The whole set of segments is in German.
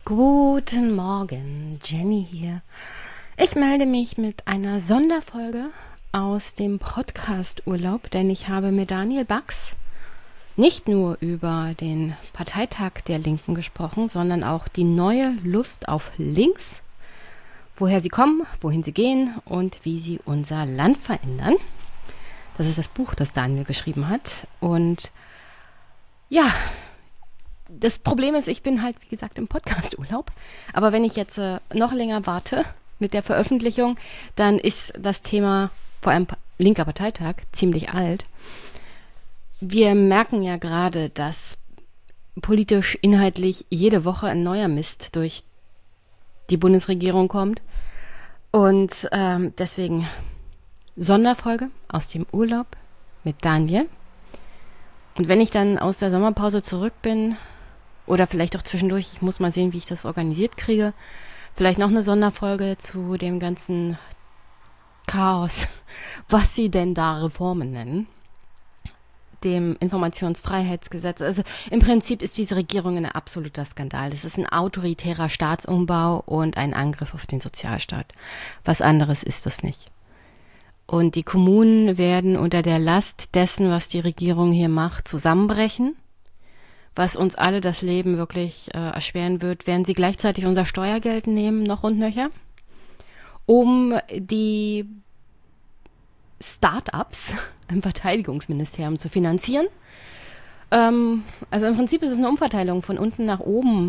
Guten Morgen, Jenny hier. Ich melde mich mit einer Sonderfolge aus dem Podcast-Urlaub, denn ich habe mit Daniel Bax nicht nur über den Parteitag der Linken gesprochen, sondern auch die neue Lust auf Links, woher sie kommen, wohin sie gehen und wie sie unser Land verändern. Das ist das Buch, das Daniel geschrieben hat. Und ja, das Problem ist, ich bin halt, wie gesagt, im Podcast-Urlaub. Aber wenn ich jetzt noch länger warte mit der Veröffentlichung, dann ist das Thema, vor allem linker Parteitag, ziemlich alt. Wir merken ja gerade, dass politisch, inhaltlich jede Woche ein neuer Mist durch die Bundesregierung kommt. Und deswegen Sonderfolge aus dem Urlaub mit Daniel. Und wenn ich dann aus der Sommerpause zurück bin, oder vielleicht auch zwischendurch, ich muss mal sehen, wie ich das organisiert kriege, vielleicht noch eine Sonderfolge zu dem ganzen Chaos, was sie denn da Reformen nennen, dem Informationsfreiheitsgesetz. Also im Prinzip ist diese Regierung ein absoluter Skandal. Das ist ein autoritärer Staatsumbau und ein Angriff auf den Sozialstaat. Was anderes ist das nicht. Und die Kommunen werden unter der Last dessen, was die Regierung hier macht, zusammenbrechen, was uns alle das Leben wirklich erschweren wird, werden sie gleichzeitig unser Steuergeld nehmen, noch und nöcher, um die Start-ups im Verteidigungsministerium zu finanzieren. Also im Prinzip ist es eine Umverteilung von unten nach oben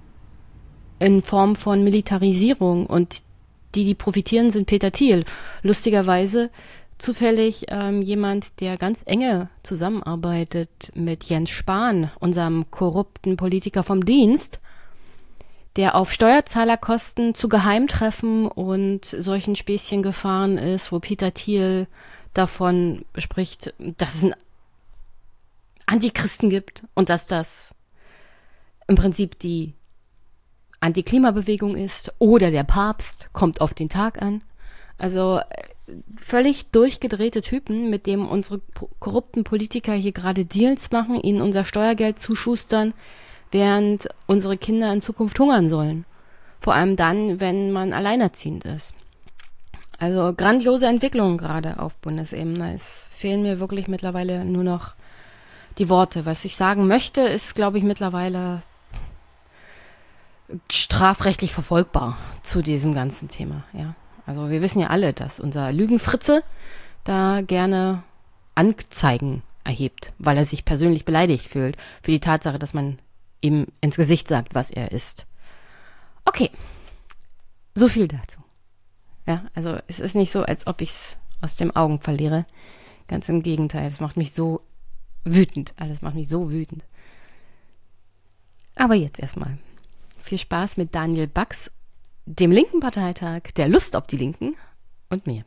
in Form von Militarisierung, und die profitieren, sind Peter Thiel. Lustigerweise zufällig jemand, der ganz enge zusammenarbeitet mit Jens Spahn, unserem korrupten Politiker vom Dienst, der auf Steuerzahlerkosten zu Geheimtreffen und solchen Späßchen gefahren ist, wo Peter Thiel davon spricht, dass es einen Antichristen gibt und dass das im Prinzip die Antiklimabewegung ist oder der Papst, kommt auf den Tag an. Also völlig durchgedrehte Typen, mit denen unsere korrupten Politiker hier gerade Deals machen, ihnen unser Steuergeld zuschustern, während unsere Kinder in Zukunft hungern sollen. Vor allem dann, wenn man alleinerziehend ist. Also grandiose Entwicklungen gerade auf Bundesebene. Es fehlen mir wirklich mittlerweile nur noch die Worte. Was ich sagen möchte, ist, glaube ich, mittlerweile strafrechtlich verfolgbar zu diesem ganzen Thema, ja. Also wir wissen ja alle, dass unser Lügenfritze da gerne Anzeigen erhebt, weil er sich persönlich beleidigt fühlt für die Tatsache, dass man ihm ins Gesicht sagt, was er ist. Okay, so viel dazu. Ja, also es ist nicht so, als ob ich es aus den Augen verliere. Ganz im Gegenteil, es macht mich so wütend. Alles macht mich so wütend. Aber jetzt erstmal viel Spaß mit Daniel Bax, dem linken Parteitag, der Lust auf die Linken und mir.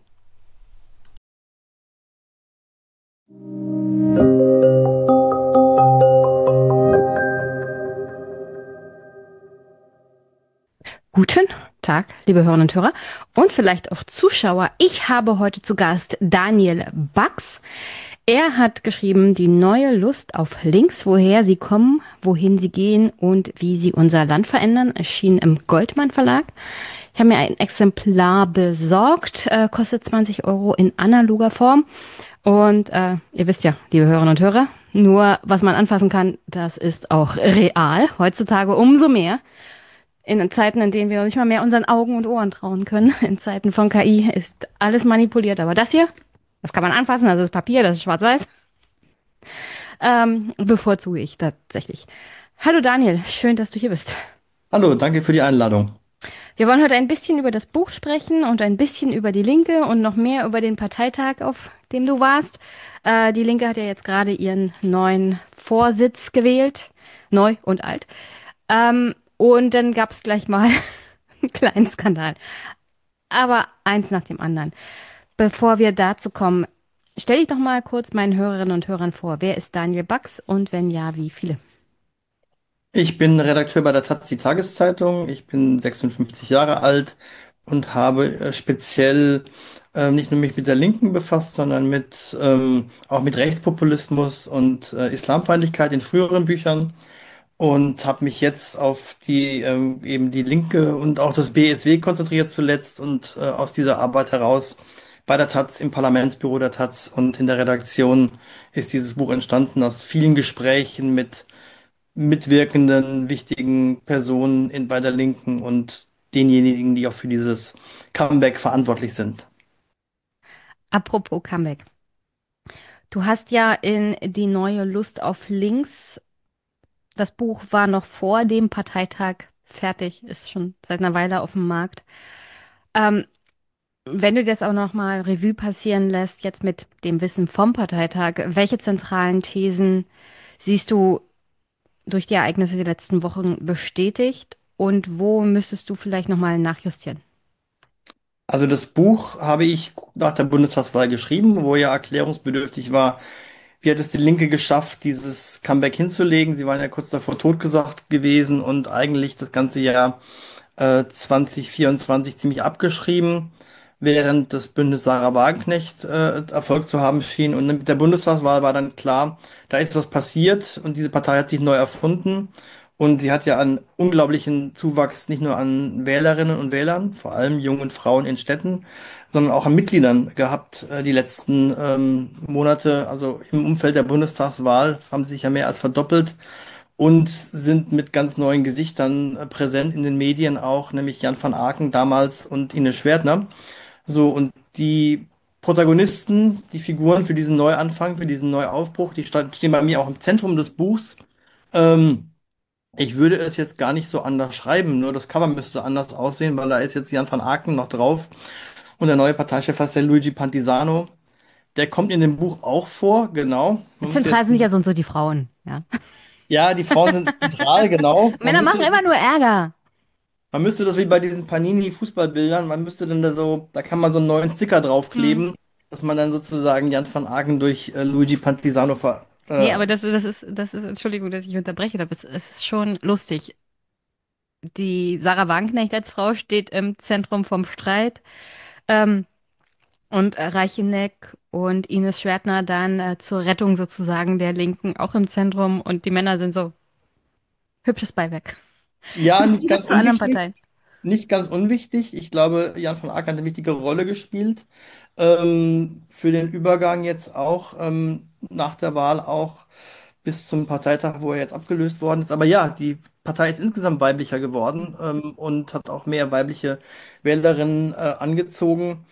Guten Tag, liebe Hörerinnen und Hörer und vielleicht auch Zuschauer. Ich habe heute zu Gast Daniel Bax. Er hat geschrieben, die neue Lust auf Links, woher sie kommen, wohin sie gehen und wie sie unser Land verändern, erschien im Goldmann Verlag. Ich habe mir ein Exemplar besorgt, kostet 20 Euro in analoger Form. Und ihr wisst ja, liebe Hörerinnen und Hörer, nur was man anfassen kann, das ist auch real. Heutzutage umso mehr. In Zeiten, in denen wir nicht mal mehr unseren Augen und Ohren trauen können. In Zeiten von KI ist alles manipuliert. Aber das hier, das kann man anfassen, das ist Papier, das ist schwarz-weiß. Bevorzuge ich tatsächlich. Hallo Daniel, schön, dass du hier bist. Hallo, danke für die Einladung. Wir wollen heute ein bisschen über das Buch sprechen und ein bisschen über die Linke und noch mehr über den Parteitag, auf dem du warst. Die Linke hat ja jetzt gerade ihren neuen Vorsitz gewählt. Neu und alt. Und dann gab es gleich mal einen kleinen Skandal. Aber eins nach dem anderen. Bevor wir dazu kommen, stell dich doch mal kurz meinen Hörerinnen und Hörern vor. Wer ist Daniel Bax und wenn ja, wie viele? Ich bin Redakteur bei der taz, die Tageszeitung. Ich bin 56 Jahre alt und habe speziell nicht nur mich mit der Linken befasst, sondern auch mit Rechtspopulismus und Islamfeindlichkeit in früheren Büchern. und habe mich jetzt auf die eben die Linke und auch das BSW konzentriert zuletzt und aus dieser Arbeit heraus bei der Taz, im Parlamentsbüro der Taz und in der Redaktion ist dieses Buch entstanden aus vielen Gesprächen mit mitwirkenden, wichtigen Personen bei der Linken und denjenigen, die auch für dieses Comeback verantwortlich sind. Apropos Comeback. Du hast ja in Die neue Lust auf Links, das Buch war noch vor dem Parteitag fertig, ist schon seit einer Weile auf dem Markt. Ähm, Wenn du das auch noch mal Revue passieren lässt, jetzt mit dem Wissen vom Parteitag, welche zentralen Thesen siehst du durch die Ereignisse der letzten Wochen bestätigt und wo müsstest du vielleicht noch mal nachjustieren? Also das Buch habe ich nach der Bundestagswahl geschrieben, wo ja erklärungsbedürftig war, wie hat es die Linke geschafft, dieses Comeback hinzulegen. Sie waren ja kurz davor totgesagt gewesen und eigentlich das ganze Jahr 2024 ziemlich abgeschrieben, während das Bündnis Sarah Wagenknecht Erfolg zu haben schien. Und mit der Bundestagswahl war dann klar, da ist was passiert und diese Partei hat sich neu erfunden. Und sie hat ja einen unglaublichen Zuwachs nicht nur an Wählerinnen und Wählern, vor allem jungen Frauen in Städten, sondern auch an Mitgliedern gehabt die letzten Monate. Also im Umfeld der Bundestagswahl haben sie sich ja mehr als verdoppelt und sind mit ganz neuen Gesichtern präsent in den Medien auch, nämlich Jan van Aken damals und Ines Schwertner. So, und die Protagonisten, die Figuren für diesen Neuanfang, für diesen Neuaufbruch, die stehen bei mir auch im Zentrum des Buchs. Ähm, Ich würde es jetzt gar nicht so anders schreiben, nur das Cover müsste anders aussehen, weil da ist jetzt Jan van Aken noch drauf und der neue Parteichef heißt der Luigi Pantisano. Der kommt in dem Buch auch vor, genau. Man müsste Zentral jetzt, sind ja so und so die Frauen, ja. ja, die Frauen sind zentral, genau. Männer machen immer nur Ärger. Man müsste das wie bei diesen Panini-Fußballbildern, man müsste dann da so, da kann man so einen neuen Sticker Hm. draufkleben, dass man dann sozusagen Jan van Aken durch Luigi Pantisano Nee, aber das ist, Entschuldigung, dass ich unterbreche, aber es ist schon lustig. Die Sarah Wagenknecht als Frau steht im Zentrum vom Streit. Ähm, und Reicheneck und Ines Schwertner dann zur Rettung sozusagen der Linken auch im Zentrum und die Männer sind so hübsches Beiwerk. ja, Im nicht Gegensatz ganz zu anderen unwichtig. Parteien. Nicht ganz unwichtig. Ich glaube, Jan van Ack hat eine wichtige Rolle gespielt. Für den Übergang jetzt auch, nach der Wahl auch bis zum Parteitag, wo er jetzt abgelöst worden ist. Aber ja, die Partei ist insgesamt weiblicher geworden, und hat auch mehr weibliche Wählerinnen, angezogen,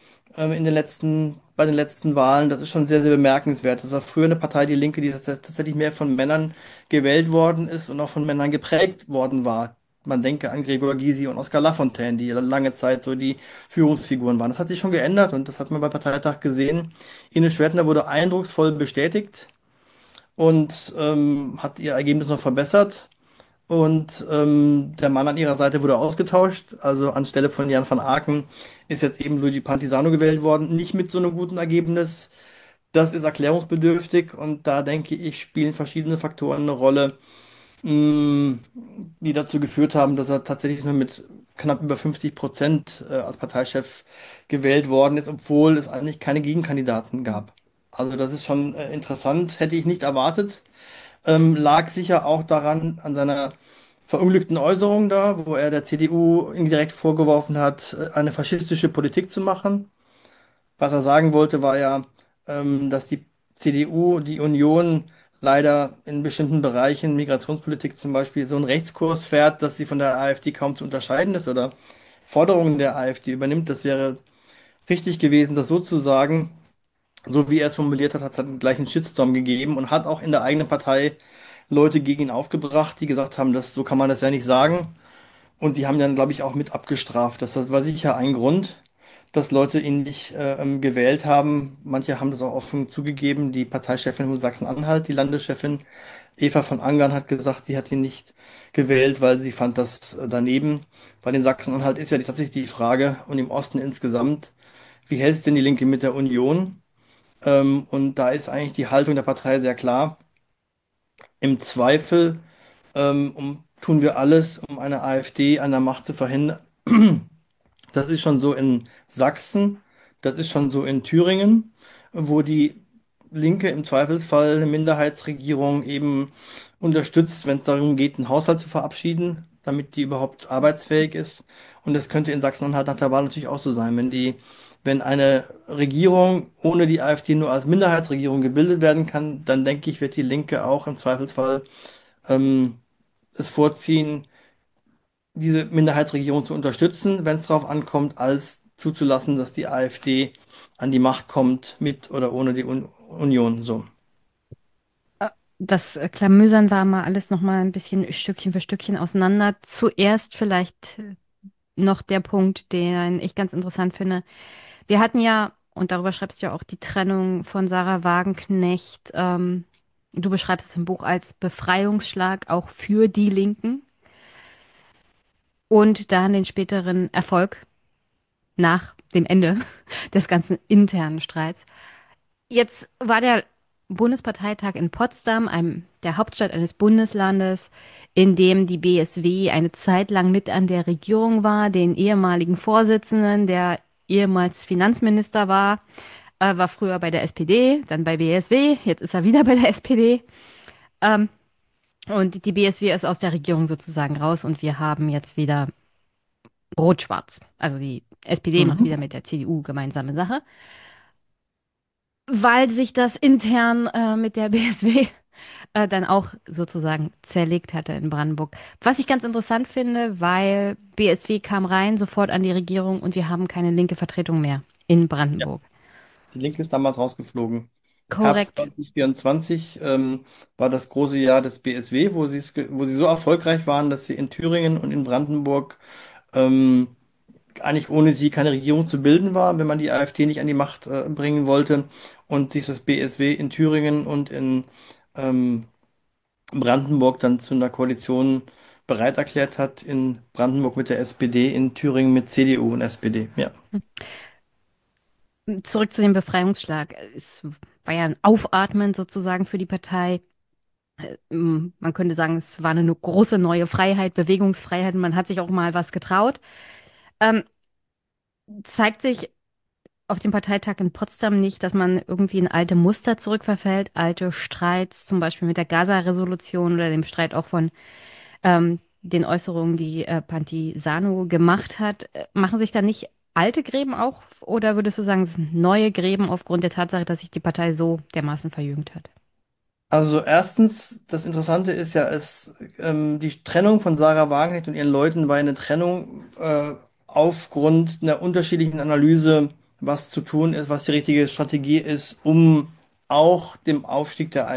bei den letzten Wahlen. Das ist schon sehr, sehr bemerkenswert. Das war früher eine Partei, die Linke, die tatsächlich mehr von Männern gewählt worden ist und auch von Männern geprägt worden war. Man denke an Gregor Gysi und Oskar Lafontaine, die lange Zeit so die Führungsfiguren waren. Das hat sich schon geändert und das hat man beim Parteitag gesehen. Ines Schwertner wurde eindrucksvoll bestätigt und hat ihr Ergebnis noch verbessert. Und der Mann an ihrer Seite wurde ausgetauscht. Also anstelle von Jan van Aken ist jetzt eben Luigi Pantisano gewählt worden. Nicht mit so einem guten Ergebnis. Das ist erklärungsbedürftig und da denke ich, spielen verschiedene Faktoren eine Rolle, mh, die dazu geführt haben, dass er tatsächlich nur mit knapp über 50% als Parteichef gewählt worden ist, obwohl es eigentlich keine Gegenkandidaten gab. Also das ist schon interessant, hätte ich nicht erwartet. Lag sicher auch daran, an seiner verunglückten Äußerung da, wo er der CDU indirekt vorgeworfen hat, eine faschistische Politik zu machen. Was er sagen wollte, war ja, dass die CDU, die Union leider in bestimmten Bereichen, Migrationspolitik zum Beispiel, so einen Rechtskurs fährt, dass sie von der AfD kaum zu unterscheiden ist oder Forderungen der AfD übernimmt. Das wäre richtig gewesen, das so zu sagen. So wie er es formuliert hat, hat es halt einen gleichen Shitstorm gegeben und hat auch in der eigenen Partei Leute gegen ihn aufgebracht, die gesagt haben, so kann man das ja nicht sagen. Und die haben dann, glaube ich, auch mit abgestraft. Das war sicher ein Grund, dass Leute ihn nicht gewählt haben. Manche haben das auch offen zugegeben. Die Parteichefin von Sachsen-Anhalt, die Landeschefin Eva von Angern, hat gesagt, sie hat ihn nicht gewählt, weil sie fand das daneben. Bei den Sachsen-Anhalt ist ja tatsächlich die Frage, und im Osten insgesamt, wie hält es denn die Linke mit der Union? Und da ist eigentlich die Haltung der Partei sehr klar. Im Zweifel tun wir alles, um eine AfD an der Macht zu verhindern. Das ist schon so in Sachsen, das ist schon so in Thüringen, wo die Linke im Zweifelsfall eine Minderheitsregierung eben unterstützt, wenn es darum geht, einen Haushalt zu verabschieden, damit die überhaupt arbeitsfähig ist. Und das könnte in Sachsen-Anhalt nach der Wahl natürlich auch so sein. Wenn eine Regierung ohne die AfD nur als Minderheitsregierung gebildet werden kann, dann denke ich, wird die Linke auch im Zweifelsfall ähm, es vorziehen, diese Minderheitsregierung zu unterstützen, wenn es darauf ankommt, als zuzulassen, dass die AfD an die Macht kommt, mit oder ohne die Union. So. Das Klamüsern war mal alles noch mal ein bisschen Stückchen für Stückchen auseinander. Zuerst vielleicht noch der Punkt, den ich ganz interessant finde. Wir hatten ja, und darüber schreibst du ja auch, die Trennung von Sarah Wagenknecht. Du beschreibst es im Buch als Befreiungsschlag auch für die Linken und dann den späteren Erfolg nach dem Ende des ganzen internen Streits. Jetzt war der Bundesparteitag in Potsdam, einem der Hauptstadt eines Bundeslandes, in dem die BSW eine Zeit lang mit an der Regierung war, den ehemaligen Vorsitzenden, der ehemals Finanzminister war früher bei der SPD, dann bei BSW, jetzt ist er wieder bei der SPD. Ähm, und die BSW ist aus der Regierung sozusagen raus und wir haben jetzt wieder Rot-Schwarz. Also die SPD macht wieder Mhm. mit der CDU gemeinsame Sache, weil sich das intern mit der BSW dann auch sozusagen zerlegt hatte in Brandenburg. Was ich ganz interessant finde, weil BSW kam rein, sofort an die Regierung und wir haben keine linke Vertretung mehr in Ja, Brandenburg. die Linke ist damals rausgeflogen. Herbst Korrekt. 2024 war das große Jahr des BSW, wo sie so erfolgreich waren, dass sie in Thüringen und in Brandenburg ähm, eigentlich ohne sie keine Regierung zu bilden war, wenn man die AfD nicht an die Macht bringen wollte und sich das BSW in Thüringen und in ähm, Brandenburg dann zu einer Koalition bereit erklärt hat, in Brandenburg mit der SPD, in Thüringen mit CDU und SPD. Ja. Zurück zu dem Befreiungsschlag. Es war ja ein Aufatmen sozusagen für die Partei. Man könnte sagen, es war eine große neue Freiheit, Bewegungsfreiheit. Man hat sich auch mal was getraut. Ähm, Zeigt sich auf dem Parteitag in Potsdam nicht, dass man irgendwie in alte Muster zurückverfällt, alte Streits, zum Beispiel mit der Gaza-Resolution oder dem Streit auch von den Äußerungen, die Pantisano gemacht hat. Machen sich da nicht alte Gräben auch oder würdest du sagen, es sind neue Gräben aufgrund der Tatsache, dass sich die Partei so dermaßen verjüngt hat? Also erstens, das Interessante ist ja, die Trennung von Sarah Wagenknecht und ihren Leuten war eine Trennung aufgrund einer unterschiedlichen Analyse, was zu tun ist, was die richtige Strategie ist, um auch dem Aufstieg der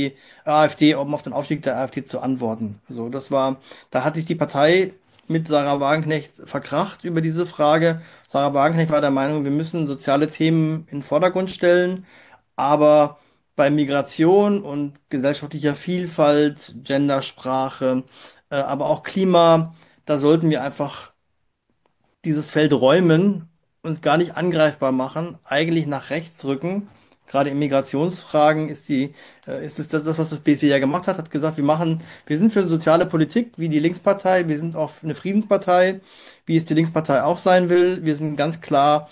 AfD, um auf den Aufstieg der AfD zu antworten. So, da hat sich die Partei mit Sarah Wagenknecht verkracht über diese Frage. Sarah Wagenknecht war der Meinung, wir müssen soziale Themen in den Vordergrund stellen, aber bei Migration und gesellschaftlicher Vielfalt, Gendersprache, aber auch Klima, da sollten wir einfach dieses Feld räumen, uns gar nicht angreifbar machen, eigentlich nach rechts rücken. Gerade in Migrationsfragen ist es das, was das BSW ja gemacht hat, hat gesagt, wir sind für eine soziale Politik wie die Linkspartei, wir sind auch eine Friedenspartei, wie es die Linkspartei auch sein will. Wir sind ganz klar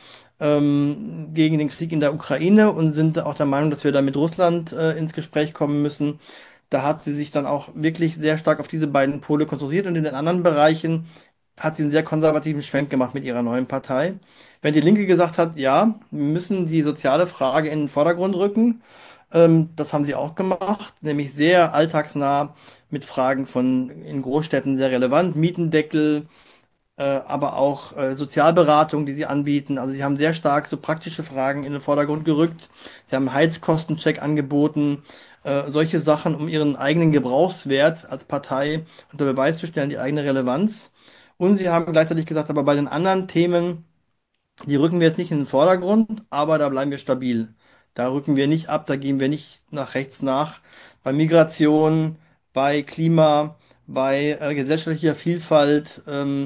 gegen den Krieg in der Ukraine und sind auch der Meinung, dass wir da mit Russland ins Gespräch kommen müssen. Da hat sie sich dann auch wirklich sehr stark auf diese beiden Pole konzentriert und in den anderen Bereichen hat sie einen sehr konservativen Schwenk gemacht mit ihrer neuen Partei. Während die Linke gesagt hat, ja, wir müssen die soziale Frage in den Vordergrund rücken, das haben sie auch gemacht, nämlich sehr alltagsnah mit Fragen von in Großstädten sehr relevant, Mietendeckel, aber auch Sozialberatung, die sie anbieten. Also sie haben sehr stark so praktische Fragen in den Vordergrund gerückt. Sie haben einen Heizkostencheck angeboten, solche Sachen, um ihren eigenen Gebrauchswert als Partei unter Beweis zu stellen, die eigene Relevanz. Und sie haben gleichzeitig gesagt, aber bei den anderen Themen, die rücken wir jetzt nicht in den Vordergrund, aber da bleiben wir stabil. Da rücken wir nicht ab, da gehen wir nicht nach rechts nach. Bei Migration, bei Klima, bei gesellschaftlicher Vielfalt,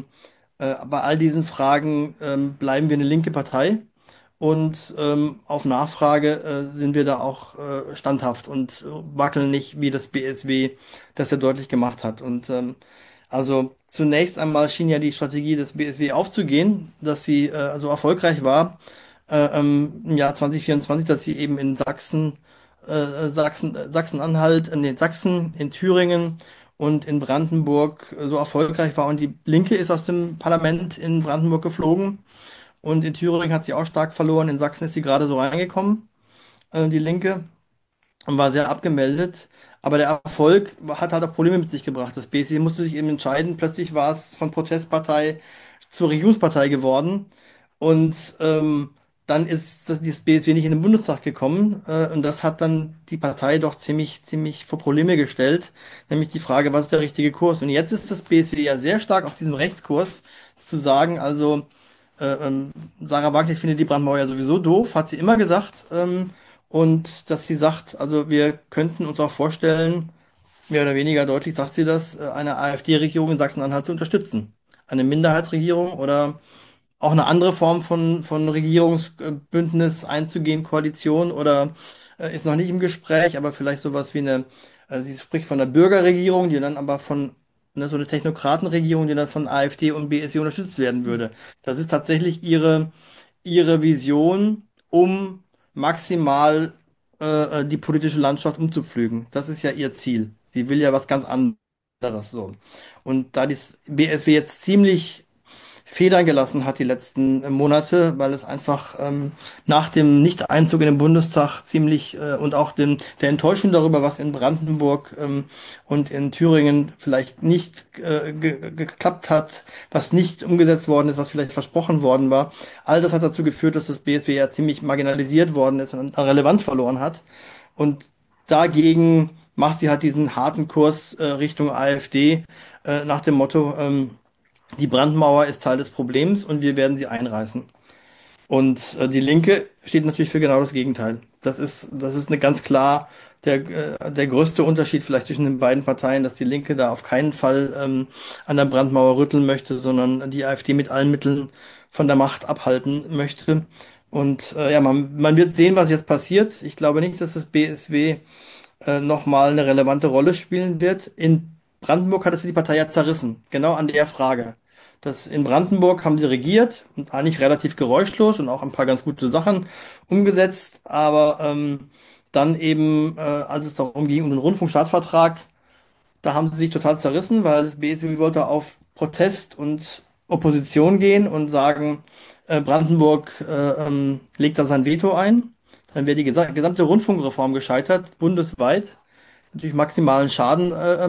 bei all diesen Fragen bleiben wir eine linke Partei. Und auf Nachfrage sind wir da auch standhaft und wackeln nicht, wie das BSW das ja deutlich gemacht hat. Und also zunächst einmal schien ja die Strategie des BSW aufzugehen, dass sie so erfolgreich war im Jahr 2024, dass sie eben in Sachsen Sachsen-Anhalt, in den Sachsen, in Thüringen und in Brandenburg so erfolgreich war und die Linke ist aus dem Parlament in Brandenburg geflogen und in Thüringen hat sie auch stark verloren, in Sachsen ist sie gerade so reingekommen, die Linke und war sehr abgemeldet. Aber der Erfolg hat halt auch Probleme mit sich gebracht. Das BSW musste sich eben entscheiden. Plötzlich war es von Protestpartei zur Regierungspartei geworden. Und dann ist das BSW nicht in den Bundestag gekommen. Und das hat dann die Partei doch ziemlich vor Probleme gestellt. Nämlich die Frage, was ist der richtige Kurs? Und jetzt ist das BSW ja sehr stark auf diesem Rechtskurs, zu sagen, also äh, ähm, Sarah Wagenknecht findet die Brandmauer ja sowieso doof, hat sie immer gesagt. Und dass sie sagt, also wir könnten uns auch vorstellen, mehr oder weniger deutlich sagt sie das, eine AfD-Regierung in Sachsen-Anhalt zu unterstützen. Eine Minderheitsregierung oder auch eine andere Form von Regierungsbündnis einzugehen, Koalition oder ist noch nicht im Gespräch, aber vielleicht sowas wie sie spricht von einer Bürgerregierung, die dann aber so eine Technokratenregierung, die dann von AfD und BSW unterstützt werden würde. Das ist tatsächlich ihre Vision, um maximal die politische Landschaft umzupflügen. Das ist ja ihr Ziel. Sie will ja was ganz anderes so. Und da das BSW jetzt ziemlich Federn gelassen hat die letzten Monate, weil es einfach nach dem Nichteinzug in den Bundestag ziemlich und auch der Enttäuschung darüber, was in Brandenburg und in Thüringen vielleicht nicht geklappt hat, was nicht umgesetzt worden ist, was vielleicht versprochen worden war. All das hat dazu geführt, dass das BSW ja ziemlich marginalisiert worden ist und an Relevanz verloren hat. Und dagegen macht sie halt diesen harten Kurs Richtung AfD nach dem Motto, die Brandmauer ist Teil des Problems und wir werden sie einreißen. Und die Linke steht natürlich für genau das Gegenteil. Das ist eine ganz klar der größte Unterschied vielleicht zwischen den beiden Parteien, dass die Linke da auf keinen Fall an der Brandmauer rütteln möchte, sondern die AfD mit allen Mitteln von der Macht abhalten möchte. Und ja, man wird sehen, was jetzt passiert. Ich glaube nicht, dass das BSW nochmal eine relevante Rolle spielen wird. In Brandenburg hat es die Partei ja zerrissen, genau an der Frage. In Brandenburg haben sie regiert und eigentlich relativ geräuschlos und auch ein paar ganz gute Sachen umgesetzt, aber dann eben, als es darum ging, um den Rundfunkstaatsvertrag, da haben sie sich total zerrissen, weil das BSW wollte auf Protest und Opposition gehen und sagen, Brandenburg legt da sein Veto ein. Dann wäre die gesamte Rundfunkreform gescheitert, bundesweit. Natürlich maximalen Schaden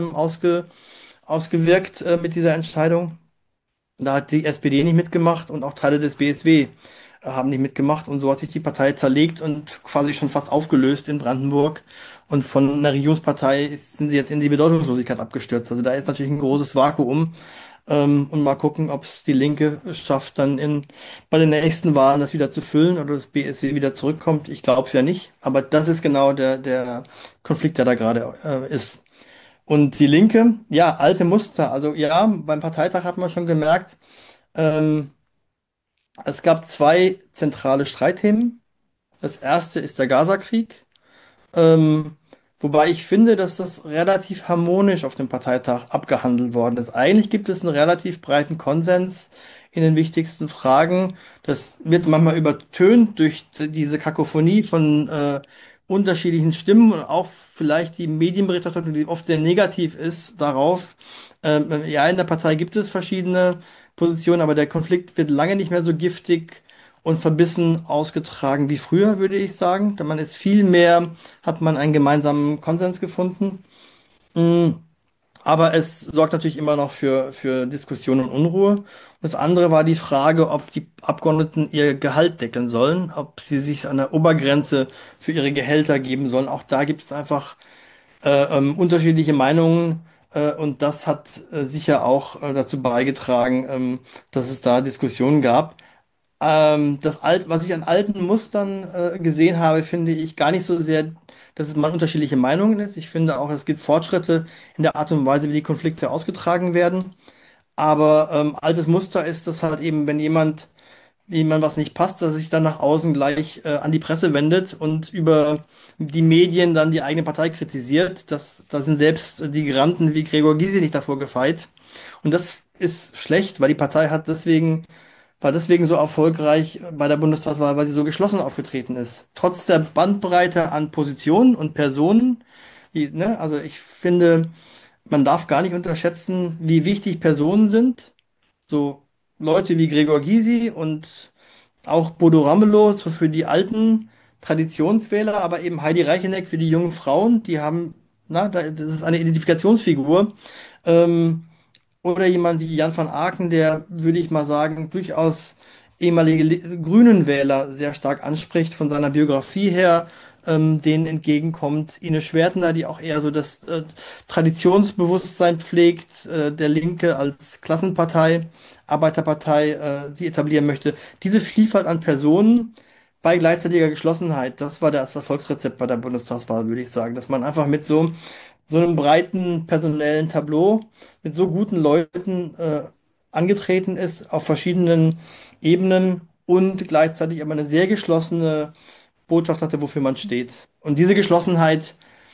ausgewirkt mit dieser Entscheidung. Da hat die SPD nicht mitgemacht und auch Teile des BSW haben nicht mitgemacht. Und so hat sich die Partei zerlegt und quasi schon fast aufgelöst in Brandenburg. Und von einer Regierungspartei sind sie jetzt in die Bedeutungslosigkeit abgestürzt. Also da ist natürlich ein großes Vakuum. Und mal gucken, ob es die Linke schafft, dann bei den nächsten Wahlen das wieder zu füllen oder das BSW wieder zurückkommt. Ich glaube es ja nicht. Aber das ist genau der Konflikt, der da gerade ist. Und die Linke, ja, alte Muster. Also ja, beim Parteitag hat man schon gemerkt, ähm, es gab zwei zentrale Streitthemen. Das erste ist der Gazakrieg. Ähm, Wobei ich finde, dass das relativ harmonisch auf dem Parteitag abgehandelt worden ist. Eigentlich gibt es einen relativ breiten Konsens in den wichtigsten Fragen. Das wird manchmal übertönt durch diese Kakophonie von unterschiedlichen Stimmen und auch vielleicht die Medienberichterstattung, die oft sehr negativ ist, darauf. Ja, in der Partei gibt es verschiedene Positionen, aber der Konflikt wird lange nicht mehr so giftig und verbissen ausgetragen wie früher, würde ich sagen. Denn man ist viel mehr, hat man einen gemeinsamen Konsens gefunden. Mm, Aber es sorgt natürlich immer noch für Diskussion und Unruhe. Das andere war die Frage, ob die Abgeordneten ihr Gehalt deckeln sollen, ob sie sich eine Obergrenze für ihre Gehälter geben sollen. Auch da gibt es einfach unterschiedliche Meinungen. Und das hat sicher auch dazu beigetragen, dass es da Diskussionen gab. Was ich an alten Mustern gesehen habe, finde ich gar nicht so sehr, dass es mal unterschiedliche Meinungen ist. Ich finde auch, es gibt Fortschritte in der Art und Weise, wie die Konflikte ausgetragen werden. Aber altes Muster ist das halt eben, wenn jemand was nicht passt, dass er sich dann nach außen gleich an die Presse wendet und über die Medien dann die eigene Partei kritisiert. Da sind selbst die Granden wie Gregor Gysi nicht davor gefeit. Und das ist schlecht, weil die Partei hat deswegen war deswegen so erfolgreich bei der Bundestagswahl, weil sie so geschlossen aufgetreten ist. Trotz der Bandbreite an Positionen und Personen, ne, also ich finde, man darf gar nicht unterschätzen, wie wichtig Personen sind. So Leute wie Gregor Gysi und auch Bodo Ramelow, so für die alten Traditionswähler, aber eben Heidi Reicheneck für die jungen Frauen, die haben, das ist eine Identifikationsfigur. Ähm, oder jemand wie Jan van Aken, der, würde ich mal sagen, durchaus ehemalige Grünen-Wähler sehr stark anspricht, von seiner Biografie her, denen entgegenkommt. Ine Schwertner, die auch eher so das Traditionsbewusstsein pflegt, der Linke als Klassenpartei, Arbeiterpartei, sie etablieren möchte. Diese Vielfalt an Personen bei gleichzeitiger Geschlossenheit, das war das Erfolgsrezept bei der Bundestagswahl, würde ich sagen, dass man einfach mit so einem breiten personellen Tableau mit so guten Leuten angetreten ist auf verschiedenen Ebenen und gleichzeitig aber eine sehr geschlossene Botschaft hatte, wofür man steht. Und diese Geschlossenheit,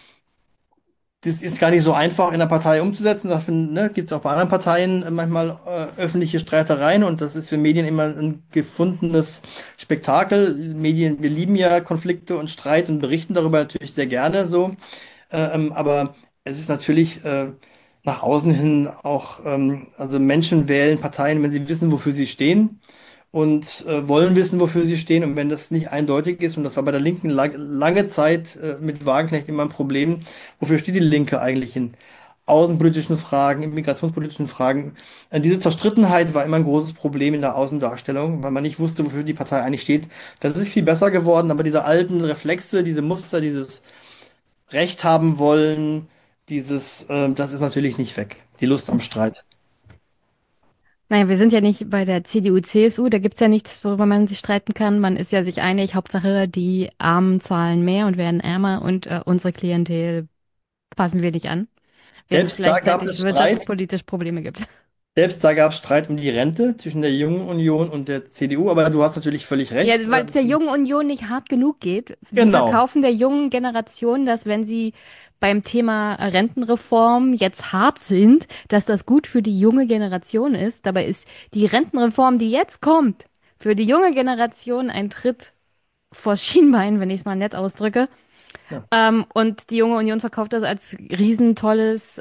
das ist gar nicht so einfach in der Partei umzusetzen. Dafür, ne, gibt es auch bei anderen Parteien manchmal öffentliche Streitereien und das ist für Medien immer ein gefundenes Spektakel. Medien, wir lieben ja Konflikte und Streit und berichten darüber natürlich sehr gerne so. Aber es ist natürlich nach außen hin auch, also Menschen wählen Parteien, wenn sie wissen, wofür sie stehen und wollen wissen, wofür sie stehen. Und wenn das nicht eindeutig ist, und das war bei der Linken lange Zeit mit Wagenknecht immer ein Problem, wofür steht die Linke eigentlich in außenpolitischen Fragen, in migrationspolitischen Fragen? Diese Zerstrittenheit war immer ein großes Problem in der Außendarstellung, weil man nicht wusste, wofür die Partei eigentlich steht. Das ist viel besser geworden, aber diese alten Reflexe, diese Muster, dieses Recht haben wollen, das ist natürlich nicht weg. Die Lust am Streit. Naja, wir sind ja nicht bei der CDU, CSU, da gibt's ja nichts, worüber man sich streiten kann. Man ist ja sich einig, Hauptsache die Armen zahlen mehr und werden ärmer und unsere Klientel fassen wir nicht an, während es Selbst da gab gleichzeitig es Streit. wirtschaftspolitisch Probleme gibt. Selbst da gab es Streit um die Rente zwischen der Jungen Union und der CDU, aber du hast natürlich völlig Ja, recht. weil es der jungen Union nicht hart genug geht. Sie Genau. verkaufen der jungen Generation, dass wenn sie beim Thema Rentenreform jetzt hart sind, dass das gut für die junge Generation ist. Dabei ist die Rentenreform, die jetzt kommt, für die junge Generation ein Tritt vors Schienbein, wenn ich es mal nett ausdrücke. Ja, Und die junge Union verkauft das als riesentolles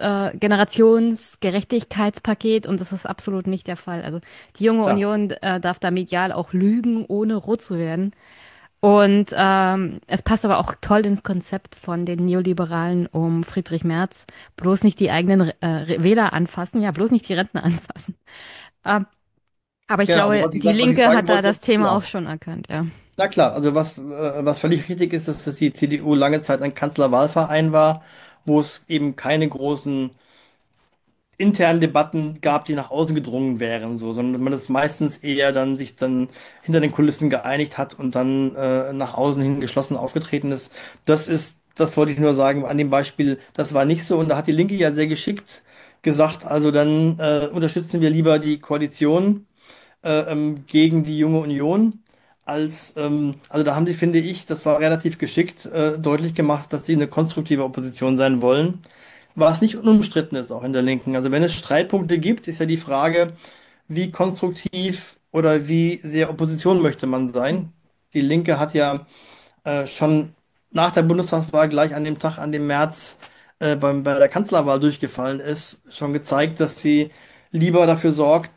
Generationsgerechtigkeitspaket und das ist absolut nicht der Fall. Also die junge klar. Union darf da medial auch lügen, ohne rot zu werden. Und es passt aber auch toll ins Konzept von den Neoliberalen um Friedrich Merz. Bloß nicht die eigenen Wähler anfassen, ja, bloß nicht die Rentner anfassen. Ähm, aber ich Genau, aber glaube, die was ich Linke sagen hat da wollte, das Thema auch genau. schon erkannt, ja. Na klar, also was völlig richtig ist, ist, dass die CDU lange Zeit ein Kanzlerwahlverein war, wo es eben keine großen internen Debatten gab, die nach außen gedrungen wären, so, sondern man es meistens eher dann sich dann hinter den Kulissen geeinigt hat und dann nach außen hin geschlossen aufgetreten ist. Das wollte ich nur sagen, an dem Beispiel, das war nicht so und da hat die Linke ja sehr geschickt gesagt, also dann unterstützen wir lieber die Koalition gegen die Junge Union. Also da haben sie, finde ich, das war relativ geschickt, deutlich gemacht, dass sie eine konstruktive Opposition sein wollen, was nicht unumstritten ist, auch in der Linken. Also wenn es Streitpunkte gibt, ist ja die Frage, wie konstruktiv oder wie sehr Opposition möchte man sein. Die Linke hat ja schon nach der Bundestagswahl gleich an dem Tag, an dem März bei der Kanzlerwahl durchgefallen ist, schon gezeigt, dass sie lieber dafür sorgt,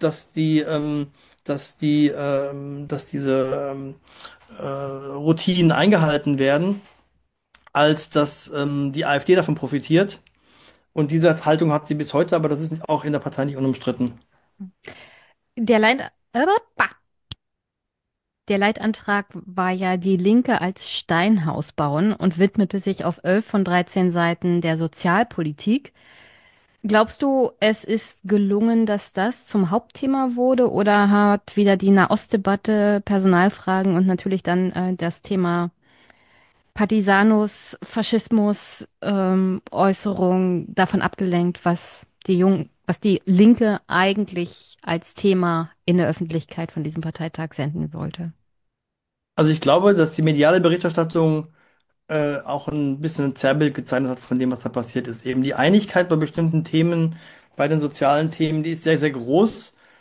dass diese Routinen eingehalten werden, als dass die AfD davon profitiert. Und diese Haltung hat sie bis heute, aber das ist auch in der Partei nicht unumstritten. Der Leit bah. Der Leitantrag war ja die Linke als Steinhaus bauen und widmete sich auf 11 von 13 Seiten der Sozialpolitik. Glaubst du, es ist gelungen, dass das zum Hauptthema wurde oder hat wieder die Nahostdebatte, Personalfragen und natürlich dann das Thema Partisanus, Faschismus, Äußerung davon abgelenkt, was die Linke eigentlich als Thema in der Öffentlichkeit von diesem Parteitag senden wollte? Also ich glaube, dass die mediale Berichterstattung auch ein bisschen ein Zerrbild gezeichnet hat von dem, was da passiert ist. Eben die Einigkeit bei bestimmten Themen, bei den sozialen Themen, die ist sehr, sehr groß.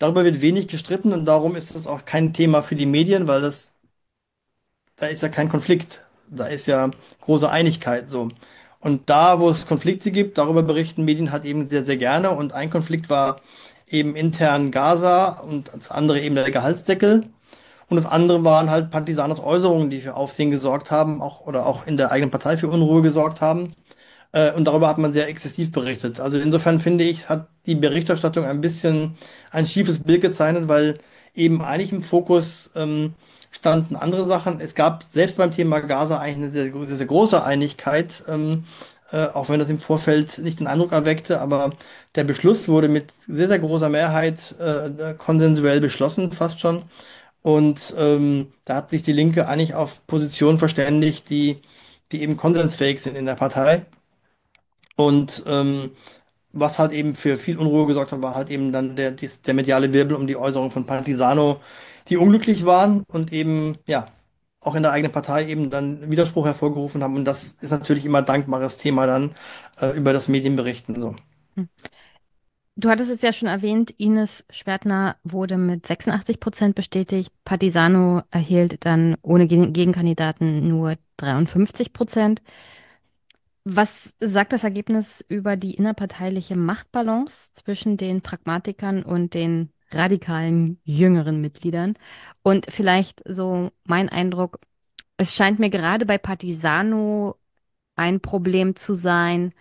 darüber wird wenig gestritten und darum ist es auch kein Thema für die Medien, weil da ist ja kein Konflikt. Da ist ja große Einigkeit so. Und da, wo es Konflikte gibt, darüber berichten Medien halt eben sehr, sehr gerne. Und ein Konflikt war eben intern Gaza und das andere eben der Gehaltsdeckel. Und das andere waren halt Partisanes Äußerungen, die für Aufsehen gesorgt haben, auch oder auch in der eigenen Partei für Unruhe gesorgt haben. Und darüber hat man sehr exzessiv berichtet. Also insofern finde ich, hat die Berichterstattung ein bisschen ein schiefes Bild gezeichnet, weil eben eigentlich im Fokus standen andere Sachen. Es gab selbst beim Thema Gaza eigentlich eine sehr, sehr große Einigkeit, auch wenn das im Vorfeld nicht den Eindruck erweckte, aber der Beschluss wurde mit sehr, sehr großer Mehrheit konsensuell beschlossen, fast schon. Und da hat sich die Linke eigentlich auf Positionen verständigt, die eben konsensfähig sind in der Partei. Und was halt eben für viel Unruhe gesorgt hat, war halt eben dann der mediale Wirbel um die Äußerungen von Partisano, die unglücklich waren und eben, ja, auch in der eigenen Partei eben dann Widerspruch hervorgerufen haben. Und das ist natürlich immer ein dankbares Thema dann über das Medienberichten so. Hm. Du hattest es ja schon erwähnt, Ines Schwertner wurde mit 86% bestätigt. Partisano erhielt dann ohne Gegenkandidaten nur 53%. Was sagt das Ergebnis über die innerparteiliche Machtbalance zwischen den Pragmatikern und den radikalen jüngeren Mitgliedern? Und vielleicht so mein Eindruck, es scheint mir gerade bei Partisano ein Problem zu sein,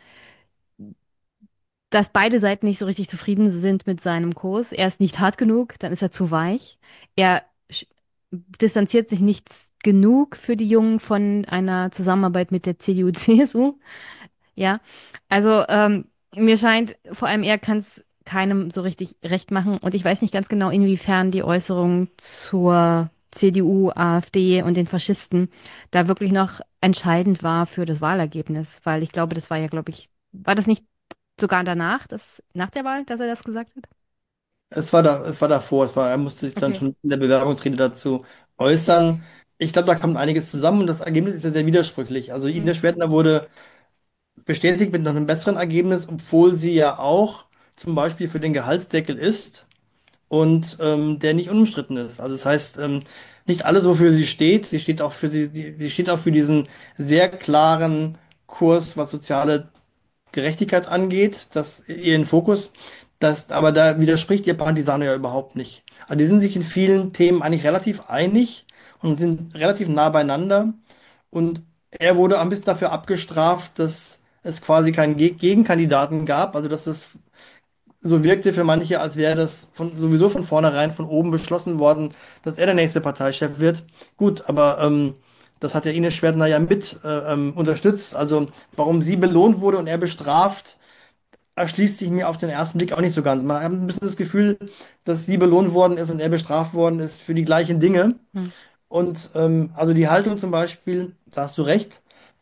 dass beide Seiten nicht so richtig zufrieden sind mit seinem Kurs. Er ist nicht hart genug, dann ist er zu weich. Er distanziert sich nicht genug für die Jungen von einer Zusammenarbeit mit der CDU, CSU. Ja, also mir scheint, vor allem er kann es keinem so richtig recht machen. Und ich weiß nicht ganz genau, inwiefern die Äußerung zur CDU, AfD und den Faschisten da wirklich noch entscheidend war für das Wahlergebnis. Weil ich glaube, das war ja, glaube ich, war das nicht sogar danach, nach der Wahl, dass er das gesagt hat? Es war davor, er musste sich dann Okay. schon in der Bewerbungsrede dazu äußern. Ich glaube, da kommt einiges zusammen und das Ergebnis ist ja sehr widersprüchlich. Also Hm. Ines Schwertner wurde bestätigt mit noch einem besseren Ergebnis, obwohl sie ja auch zum Beispiel für den Gehaltsdeckel ist und der nicht unumstritten ist. Also das heißt, nicht alles, wofür sie steht, sie steht auch für sie steht auch für diesen sehr klaren Kurs, was soziale Gerechtigkeit angeht, das ihren Fokus. Aber da widerspricht ihr Partisano ja überhaupt nicht. Also die sind sich in vielen Themen eigentlich relativ einig und sind relativ nah beieinander. Und er wurde ein bisschen dafür abgestraft, dass es quasi keinen Gegenkandidaten gab. Also dass es so wirkte für manche, als wäre das sowieso von vornherein von oben beschlossen worden, dass er der nächste Parteichef wird. Gut, aber das hat ja Ines Schwertner ja mit unterstützt. Also warum sie belohnt wurde und er bestraft, erschließt sich mir auf den ersten Blick auch nicht so ganz. Man hat ein bisschen das Gefühl, dass sie belohnt worden ist und er bestraft worden ist für die gleichen Dinge. Hm. Und also die Haltung zum Beispiel, da hast du recht,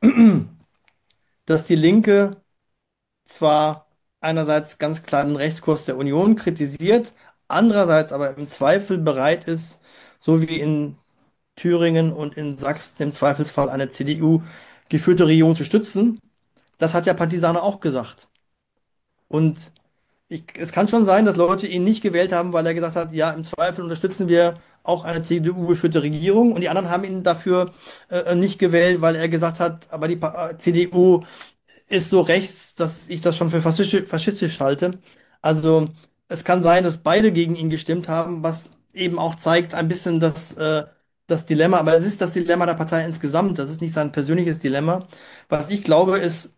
dass die Linke zwar einerseits ganz klar den Rechtskurs der Union kritisiert, andererseits aber im Zweifel bereit ist, so wie in Thüringen und in Sachsen im Zweifelsfall eine CDU geführte Regierung zu stützen. Das hat ja Partisano auch gesagt. Und es kann schon sein, dass Leute ihn nicht gewählt haben, weil er gesagt hat, ja, im Zweifel unterstützen wir auch eine CDU-geführte Regierung. Und die anderen haben ihn dafür nicht gewählt, weil er gesagt hat, aber die CDU ist so rechts, dass ich das schon für faschistisch halte. Also es kann sein, dass beide gegen ihn gestimmt haben, was eben auch zeigt ein bisschen das Dilemma. Aber es ist das Dilemma der Partei insgesamt. Das ist nicht sein persönliches Dilemma. Was ich glaube, ist,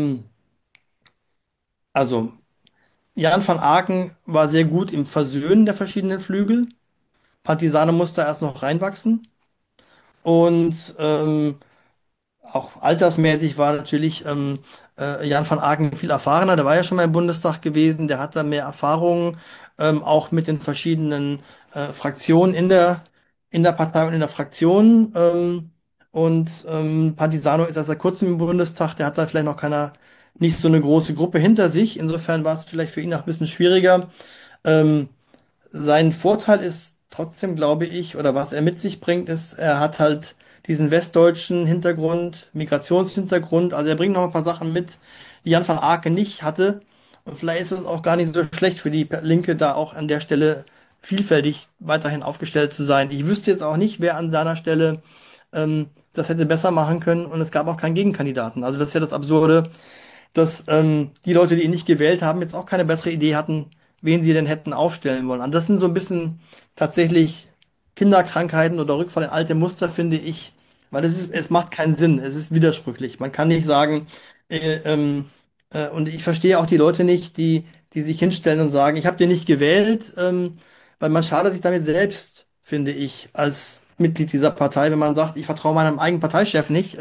also Jan van Aken war sehr gut im Versöhnen der verschiedenen Flügel. Partisano musste erst noch reinwachsen. Und auch altersmäßig war natürlich Jan van Aken viel erfahrener. Der war ja schon mal im Bundestag gewesen. Der hat da mehr Erfahrung, auch mit den verschiedenen Fraktionen in der Partei und in der Fraktion. Und Partisano ist erst seit kurzem im Bundestag. Der hat da vielleicht noch nicht so eine große Gruppe hinter sich. Insofern war es vielleicht für ihn auch ein bisschen schwieriger. Ähm, Sein Vorteil ist trotzdem, glaube ich, oder was er mit sich bringt, ist, er hat halt diesen westdeutschen Hintergrund, Migrationshintergrund. Also er bringt noch ein paar Sachen mit, die Jan van Aken nicht hatte. Und vielleicht ist es auch gar nicht so schlecht für die Linke, da auch an der Stelle vielfältig weiterhin aufgestellt zu sein. Ich wüsste jetzt auch nicht, wer an seiner Stelle das hätte besser machen können und es gab auch keinen Gegenkandidaten. Also das ist ja das Absurde, dass die Leute, die ihn nicht gewählt haben, jetzt auch keine bessere Idee hatten, wen sie denn hätten aufstellen wollen. Und das sind so ein bisschen tatsächlich Kinderkrankheiten oder Rückfall in alte Muster, finde ich, weil es macht keinen Sinn, es ist widersprüchlich. Man kann nicht sagen, äh, ähm, und ich verstehe auch die Leute nicht, die sich hinstellen und sagen, ich habe den nicht gewählt, weil man schadet sich damit selbst, finde ich, als Mitglied dieser Partei, wenn man sagt, ich vertraue meinem eigenen Parteichef nicht.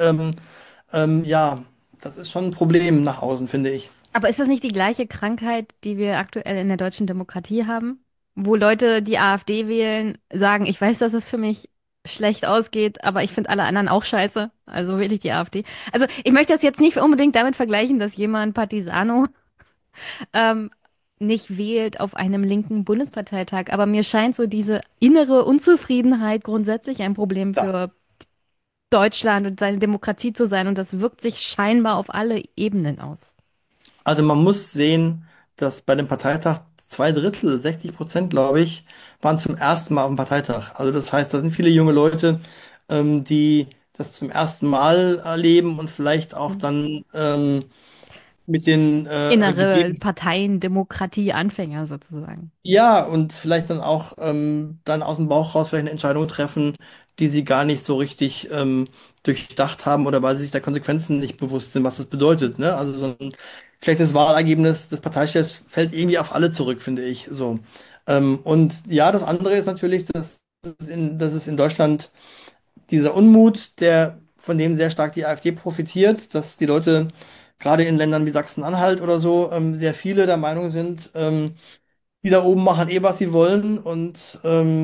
Ja, das ist schon ein Problem nach außen, finde ich. Aber ist das nicht die gleiche Krankheit, die wir aktuell in der deutschen Demokratie haben? Wo Leute, die AfD wählen, sagen, ich weiß, dass es für mich schlecht ausgeht, aber ich finde alle anderen auch scheiße, also wähle ich die AfD. Also ich möchte das jetzt nicht unbedingt damit vergleichen, dass jemand Partisano ähm, nicht wählt auf einem linken Bundesparteitag, aber mir scheint so diese innere Unzufriedenheit grundsätzlich ein Problem Ja. für Deutschland und seine Demokratie zu sein und das wirkt sich scheinbar auf alle Ebenen aus. Also man muss sehen, dass bei dem Parteitag 2/3, 60%, glaube ich, waren zum ersten Mal auf dem Parteitag. Also das heißt, da sind viele junge Leute, die das zum ersten Mal erleben und vielleicht auch dann mit den Innere Gegeben. Parteiendemokratie Anfänger sozusagen. Ja, und vielleicht dann auch dann aus dem Bauch raus vielleicht eine Entscheidung treffen, die sie gar nicht so richtig durchdacht haben oder weil sie sich der Konsequenzen nicht bewusst sind, was das bedeutet. Ne? Also so ein schlechtes Wahlergebnis des Parteichefs fällt irgendwie auf alle zurück, finde ich. So. Und ja, das andere ist natürlich, dass es in Deutschland dieser Unmut, von dem sehr stark die AfD profitiert, dass die Leute gerade in Ländern wie Sachsen-Anhalt oder so sehr viele der Meinung sind, die da oben machen eh, was sie wollen. Und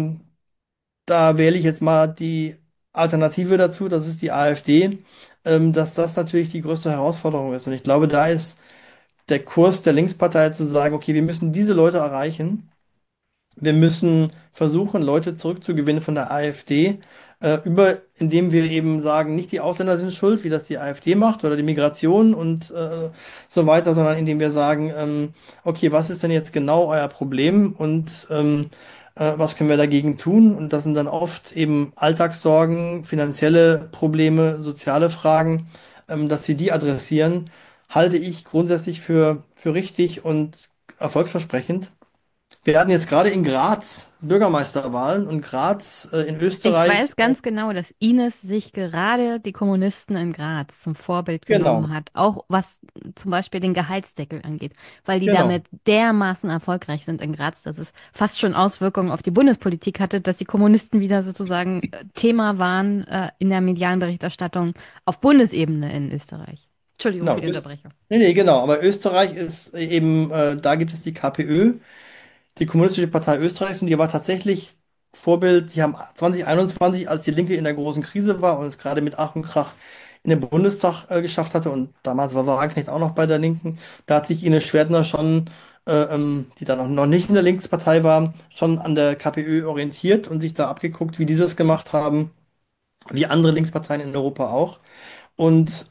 da wähle ich jetzt mal die Alternative dazu, das ist die AfD, dass das natürlich die größte Herausforderung ist. Und ich glaube, da ist der Kurs der Linkspartei zu sagen, okay, wir müssen diese Leute erreichen. Wir müssen versuchen, Leute zurückzugewinnen von der AfD, indem wir eben sagen, nicht die Ausländer sind schuld, wie das die AfD macht, oder die Migration und so weiter, sondern indem wir sagen, okay, was ist denn jetzt genau euer Problem und was können wir dagegen tun? Und das sind dann oft eben Alltagssorgen, finanzielle Probleme, soziale Fragen, dass sie die adressieren, halte ich grundsätzlich für richtig und erfolgsversprechend. Wir hatten jetzt gerade in Graz Bürgermeisterwahlen und Graz in Ich Österreich, weiß ganz genau, dass Ines sich gerade die Kommunisten in Graz zum Vorbild genau, genommen hat, auch was zum Beispiel den Gehaltsdeckel angeht, weil die genau, damit dermaßen erfolgreich sind in Graz, dass es fast schon Auswirkungen auf die Bundespolitik hatte, dass die Kommunisten wieder sozusagen Thema waren in der medialen Berichterstattung auf Bundesebene in Österreich. Entschuldigung für genau. die Unterbrechung. Nee, nee, genau. Aber Österreich ist eben, da gibt es die KPÖ, die Kommunistische Partei Österreichs, und die war tatsächlich Vorbild. Die haben 2021, als die Linke in der großen Krise war und es gerade mit Ach und Krach in den Bundestag geschafft hatte, und damals war Wagenknecht auch noch bei der Linken, da hat sich Ines Schwertner schon, die dann noch nicht in der Linkspartei war, schon an der KPÖ orientiert und sich da abgeguckt, wie die das gemacht haben, wie andere Linksparteien in Europa auch. Und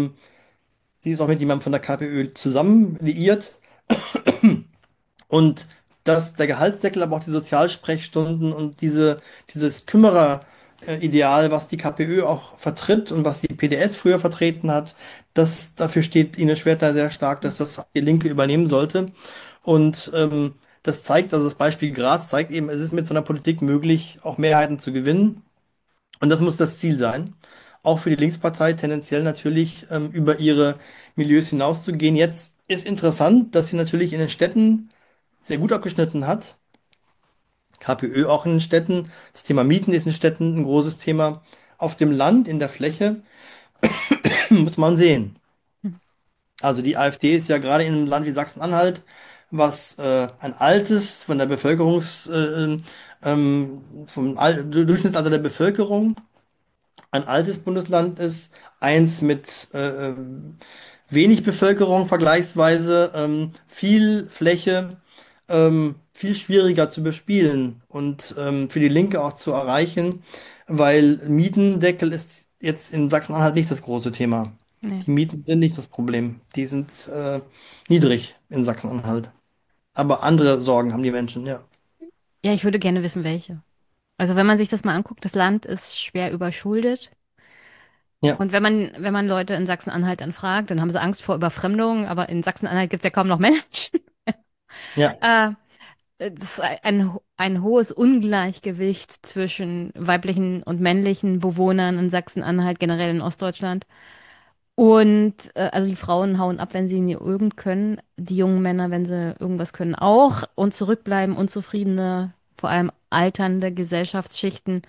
sie ist auch mit jemandem von der KPÖ zusammen liiert. Und dass der Gehaltsdeckel, aber auch die Sozialsprechstunden und dieses Kümmerer-Ideal, was die KPÖ auch vertritt und was die PDS früher vertreten hat, dafür steht Ines Schwertner sehr stark, dass das die Linke übernehmen sollte. Und das zeigt, also das Beispiel Graz zeigt eben, es ist mit so einer Politik möglich, auch Mehrheiten zu gewinnen. Und das muss das Ziel sein. Auch für die Linkspartei tendenziell natürlich über ihre Milieus hinauszugehen. Jetzt ist interessant, dass sie natürlich in den Städten sehr gut abgeschnitten hat. KPÖ auch in den Städten. Das Thema Mieten ist in den Städten ein großes Thema. Auf dem Land, in der Fläche, muss man sehen. Also die AfD ist ja gerade in einem Land wie Sachsen-Anhalt, was ein altes, von der vom Durchschnittsalter der Bevölkerung, ein altes Bundesland ist, eins mit wenig Bevölkerung vergleichsweise, viel Fläche, viel schwieriger zu bespielen und für die Linke auch zu erreichen, weil Mietendeckel ist jetzt in Sachsen-Anhalt nicht das große Thema. Nee. Die Mieten sind nicht das Problem. Die sind niedrig in Sachsen-Anhalt. Aber andere Sorgen haben die Menschen, ja. Ja, ich würde gerne wissen, welche. Also wenn man sich das mal anguckt, das Land ist schwer überschuldet. Ja, Und wenn man Leute in Sachsen-Anhalt dann fragt, dann haben sie Angst vor Überfremdung, aber in Sachsen-Anhalt gibt es ja kaum noch Menschen. ja, Äh, Das ist ein hohes Ungleichgewicht zwischen weiblichen und männlichen Bewohnern in Sachsen-Anhalt, generell in Ostdeutschland. Und also die Frauen hauen ab, wenn sie nie irgend können. Die jungen Männer, wenn sie irgendwas können, auch. Und zurückbleiben unzufriedene, vor allem alternde Gesellschaftsschichten,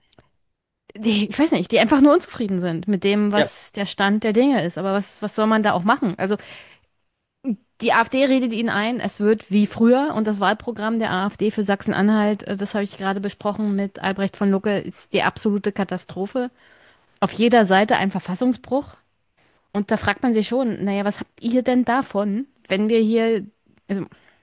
ich weiß nicht, die einfach nur unzufrieden sind mit dem, ja, was der Stand der Dinge ist. Aber was soll man da auch machen? Also die AfD redet ihnen ein, es wird wie früher und das Wahlprogramm der AfD für Sachsen-Anhalt, das habe ich gerade besprochen mit Albrecht von Lucke, ist die absolute Katastrophe. Auf jeder Seite ein Verfassungsbruch. Und da fragt man sich schon, naja, was habt ihr denn davon, wenn wir hier, also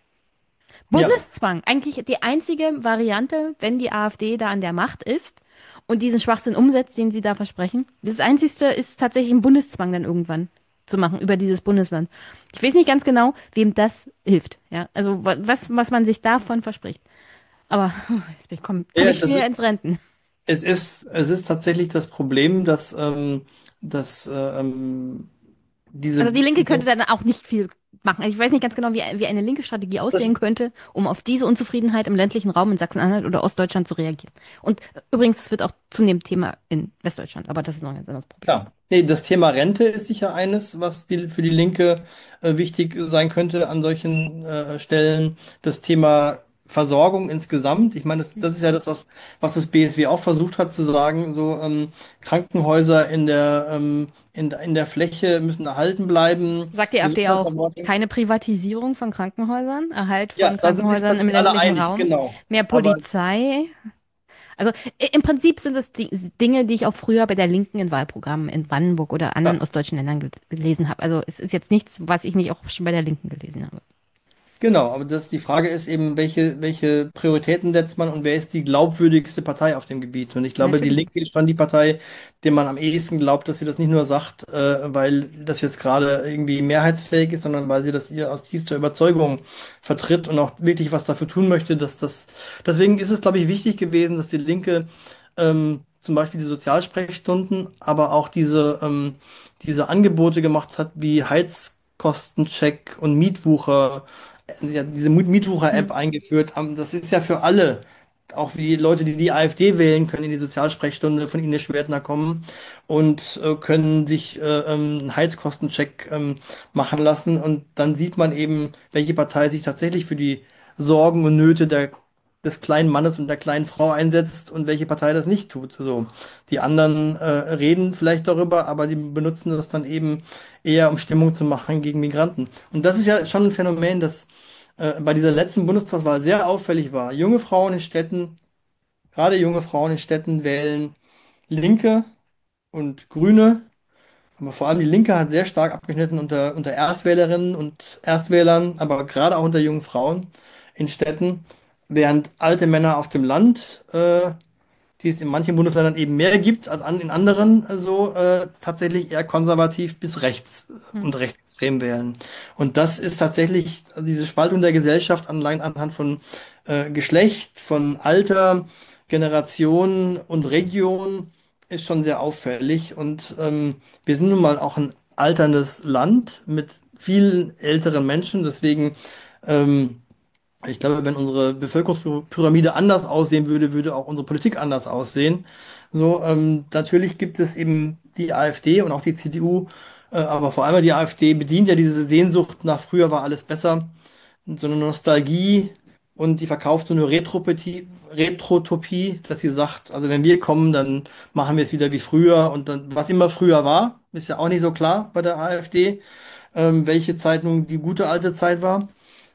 ja. Bundeszwang, eigentlich die einzige Variante, wenn die AfD da an der Macht ist und diesen Schwachsinn umsetzt, den sie da versprechen. Das Einzigste ist tatsächlich ein Bundeszwang dann irgendwann zu machen über dieses Bundesland. Ich weiß nicht ganz genau, wem das hilft. Ja, also was man sich davon verspricht. Aber jetzt komm Ja, ich wieder ins Renten. es ist tatsächlich das Problem, dass Also die Linke könnte diese, dann auch nicht viel machen. Also ich weiß nicht ganz genau, wie eine linke Strategie aussehen das, könnte, um auf diese Unzufriedenheit im ländlichen Raum in Sachsen-Anhalt oder Ostdeutschland zu reagieren. Und übrigens, es wird auch zunehmend Thema in Westdeutschland, aber das ist noch ein ganz anderes Problem. ja, nee, das Thema Rente ist sicher eines, was für die Linke wichtig sein könnte an solchen Stellen. Das Thema Versorgung insgesamt. Ich meine, das ist ja was das BSW auch versucht hat zu sagen. So Krankenhäuser in der Fläche müssen erhalten bleiben. Sagt die AfD Besonders auch am Wort. keine Privatisierung von Krankenhäusern, Erhalt Ja, von da sind sich Krankenhäusern im plötzlich alle ländlichen einig, Raum, genau. mehr Aber Polizei. Also im Prinzip sind es die Dinge, die ich auch früher bei der Linken in Wahlprogrammen in Brandenburg oder anderen ja, ostdeutschen Ländern gelesen habe. Also es ist jetzt nichts, was ich nicht auch schon bei der Linken gelesen habe. genau, aber die Frage ist eben, welche Prioritäten setzt man und wer ist die glaubwürdigste Partei auf dem Gebiet? Und ich glaube, die Natürlich. Linke ist schon die Partei, der man am ehesten glaubt, dass sie das nicht nur sagt, weil das jetzt gerade irgendwie mehrheitsfähig ist, sondern weil sie das ihr aus tiefster Überzeugung vertritt und auch wirklich was dafür tun möchte, deswegen ist es, glaube ich, wichtig gewesen, dass die Linke zum Beispiel die Sozialsprechstunden, aber auch diese Angebote gemacht hat, wie Heizkostencheck und Mietwucher, ja, diese Hm. Mietwucher-App eingeführt haben. Das ist ja für alle, auch die Leute, die die AfD wählen, können in die Sozialsprechstunde von Ines Schwertner kommen und können sich einen Heizkostencheck machen lassen. Und dann sieht man eben, welche Partei sich tatsächlich für die Sorgen und Nöte des kleinen Mannes und der kleinen Frau einsetzt und welche Partei das nicht tut. So, die anderen reden vielleicht darüber, aber die benutzen das dann eben eher, um Stimmung zu machen gegen Migranten. Und das ist ja schon ein Phänomen, das bei dieser letzten Bundestagswahl sehr auffällig war. Junge Frauen in Städten, gerade junge Frauen in Städten wählen Linke und Grüne, aber vor allem die Linke hat sehr stark abgeschnitten unter Erstwählerinnen und Erstwählern, aber gerade auch unter jungen Frauen in Städten, während alte Männer auf dem Land die es in manchen Bundesländern eben mehr gibt als in anderen, tatsächlich eher konservativ bis rechts Hm. und rechtsextrem wählen. Und das ist tatsächlich also diese Spaltung der Gesellschaft allein anhand von Geschlecht, von Alter, Generation und Region ist schon sehr auffällig. Und wir sind nun mal auch ein alterndes Land mit vielen älteren Menschen. Deswegen ich glaube, wenn unsere Bevölkerungspyramide anders aussehen würde, würde auch unsere Politik anders aussehen. So, natürlich gibt es eben die AfD und auch die CDU, aber vor allem die AfD bedient ja diese Sehnsucht nach früher war alles besser, so eine Nostalgie und die verkauft so eine Retrotopie, dass sie sagt, also wenn wir kommen, dann machen wir es wieder wie früher und dann, was immer früher war, ist ja auch nicht so klar bei der AfD, welche Zeit nun die gute alte Zeit war.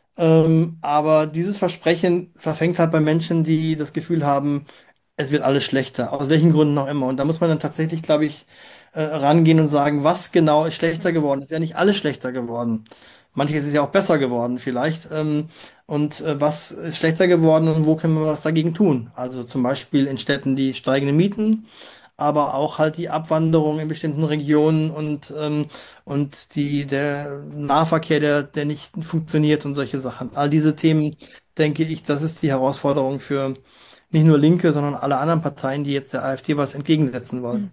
Aber dieses Versprechen verfängt halt bei Menschen, die das Gefühl haben, es wird alles schlechter, aus welchen Gründen auch immer. Und da muss man dann tatsächlich, glaube ich, rangehen und sagen, was genau ist schlechter geworden? Ist ja nicht alles schlechter geworden. Manches ist ja auch besser geworden vielleicht. Was ist schlechter geworden und wo können wir was dagegen tun? Also zum Beispiel in Städten die steigenden Mieten, aber auch halt die Abwanderung in bestimmten Regionen und der Nahverkehr, der nicht funktioniert und solche Sachen. All diese Themen, denke ich, das ist die Herausforderung für nicht nur Linke, sondern alle anderen Parteien, die jetzt der AfD was entgegensetzen wollen.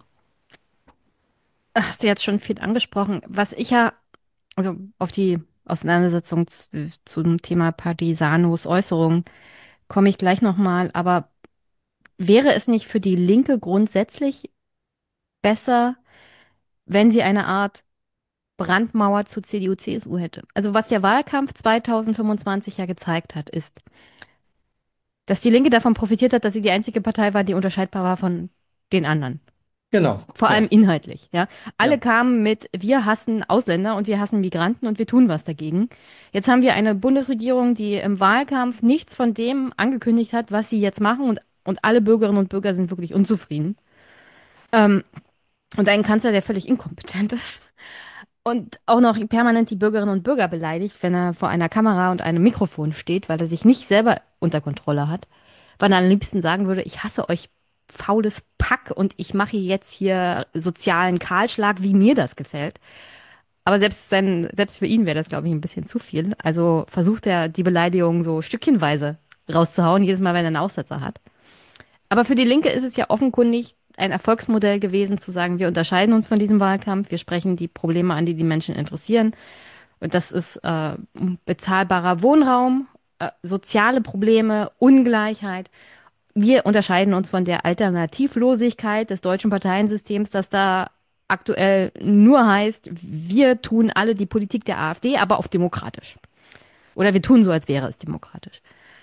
Hast du jetzt schon viel angesprochen. Was ich ja, also auf die Auseinandersetzung zum Thema Partisanos Äußerungen komme ich gleich nochmal, aber wäre es nicht für die Linke grundsätzlich besser, wenn sie eine Art Brandmauer zu CDU, CSU hätte? Also was der Wahlkampf 2025 ja gezeigt hat, ist, dass die Linke davon profitiert hat, dass sie die einzige Partei war, die unterscheidbar war von den anderen. Genau, Vor ja, allem inhaltlich, ja. Alle ja, kamen mit, wir hassen Ausländer und wir hassen Migranten und wir tun was dagegen. Jetzt haben wir eine Bundesregierung, die im Wahlkampf nichts von dem angekündigt hat, was sie jetzt machen und alle Bürgerinnen und Bürger sind wirklich unzufrieden. Ähm, und einen Kanzler, der völlig inkompetent ist und auch noch permanent die Bürgerinnen und Bürger beleidigt, wenn er vor einer Kamera und einem Mikrofon steht, weil er sich nicht selber unter Kontrolle hat, weil er am liebsten sagen würde, ich hasse euch faules Pack und ich mache jetzt hier sozialen Kahlschlag, wie mir das gefällt. Aber selbst für ihn wäre das, glaube ich, ein bisschen zu viel. Also versucht er, die Beleidigung so stückchenweise rauszuhauen, jedes Mal, wenn er einen Aussetzer hat. Aber für die Linke ist es ja offenkundig ein Erfolgsmodell gewesen, zu sagen, wir unterscheiden uns von diesem Wahlkampf, wir sprechen die Probleme an, die die Menschen interessieren. Und das ist bezahlbarer Wohnraum, soziale Probleme, Ungleichheit. Wir unterscheiden uns von der Alternativlosigkeit des deutschen Parteiensystems, das da aktuell nur heißt, wir tun alle die Politik der AfD, aber auf demokratisch. Oder wir tun so, als wäre es demokratisch.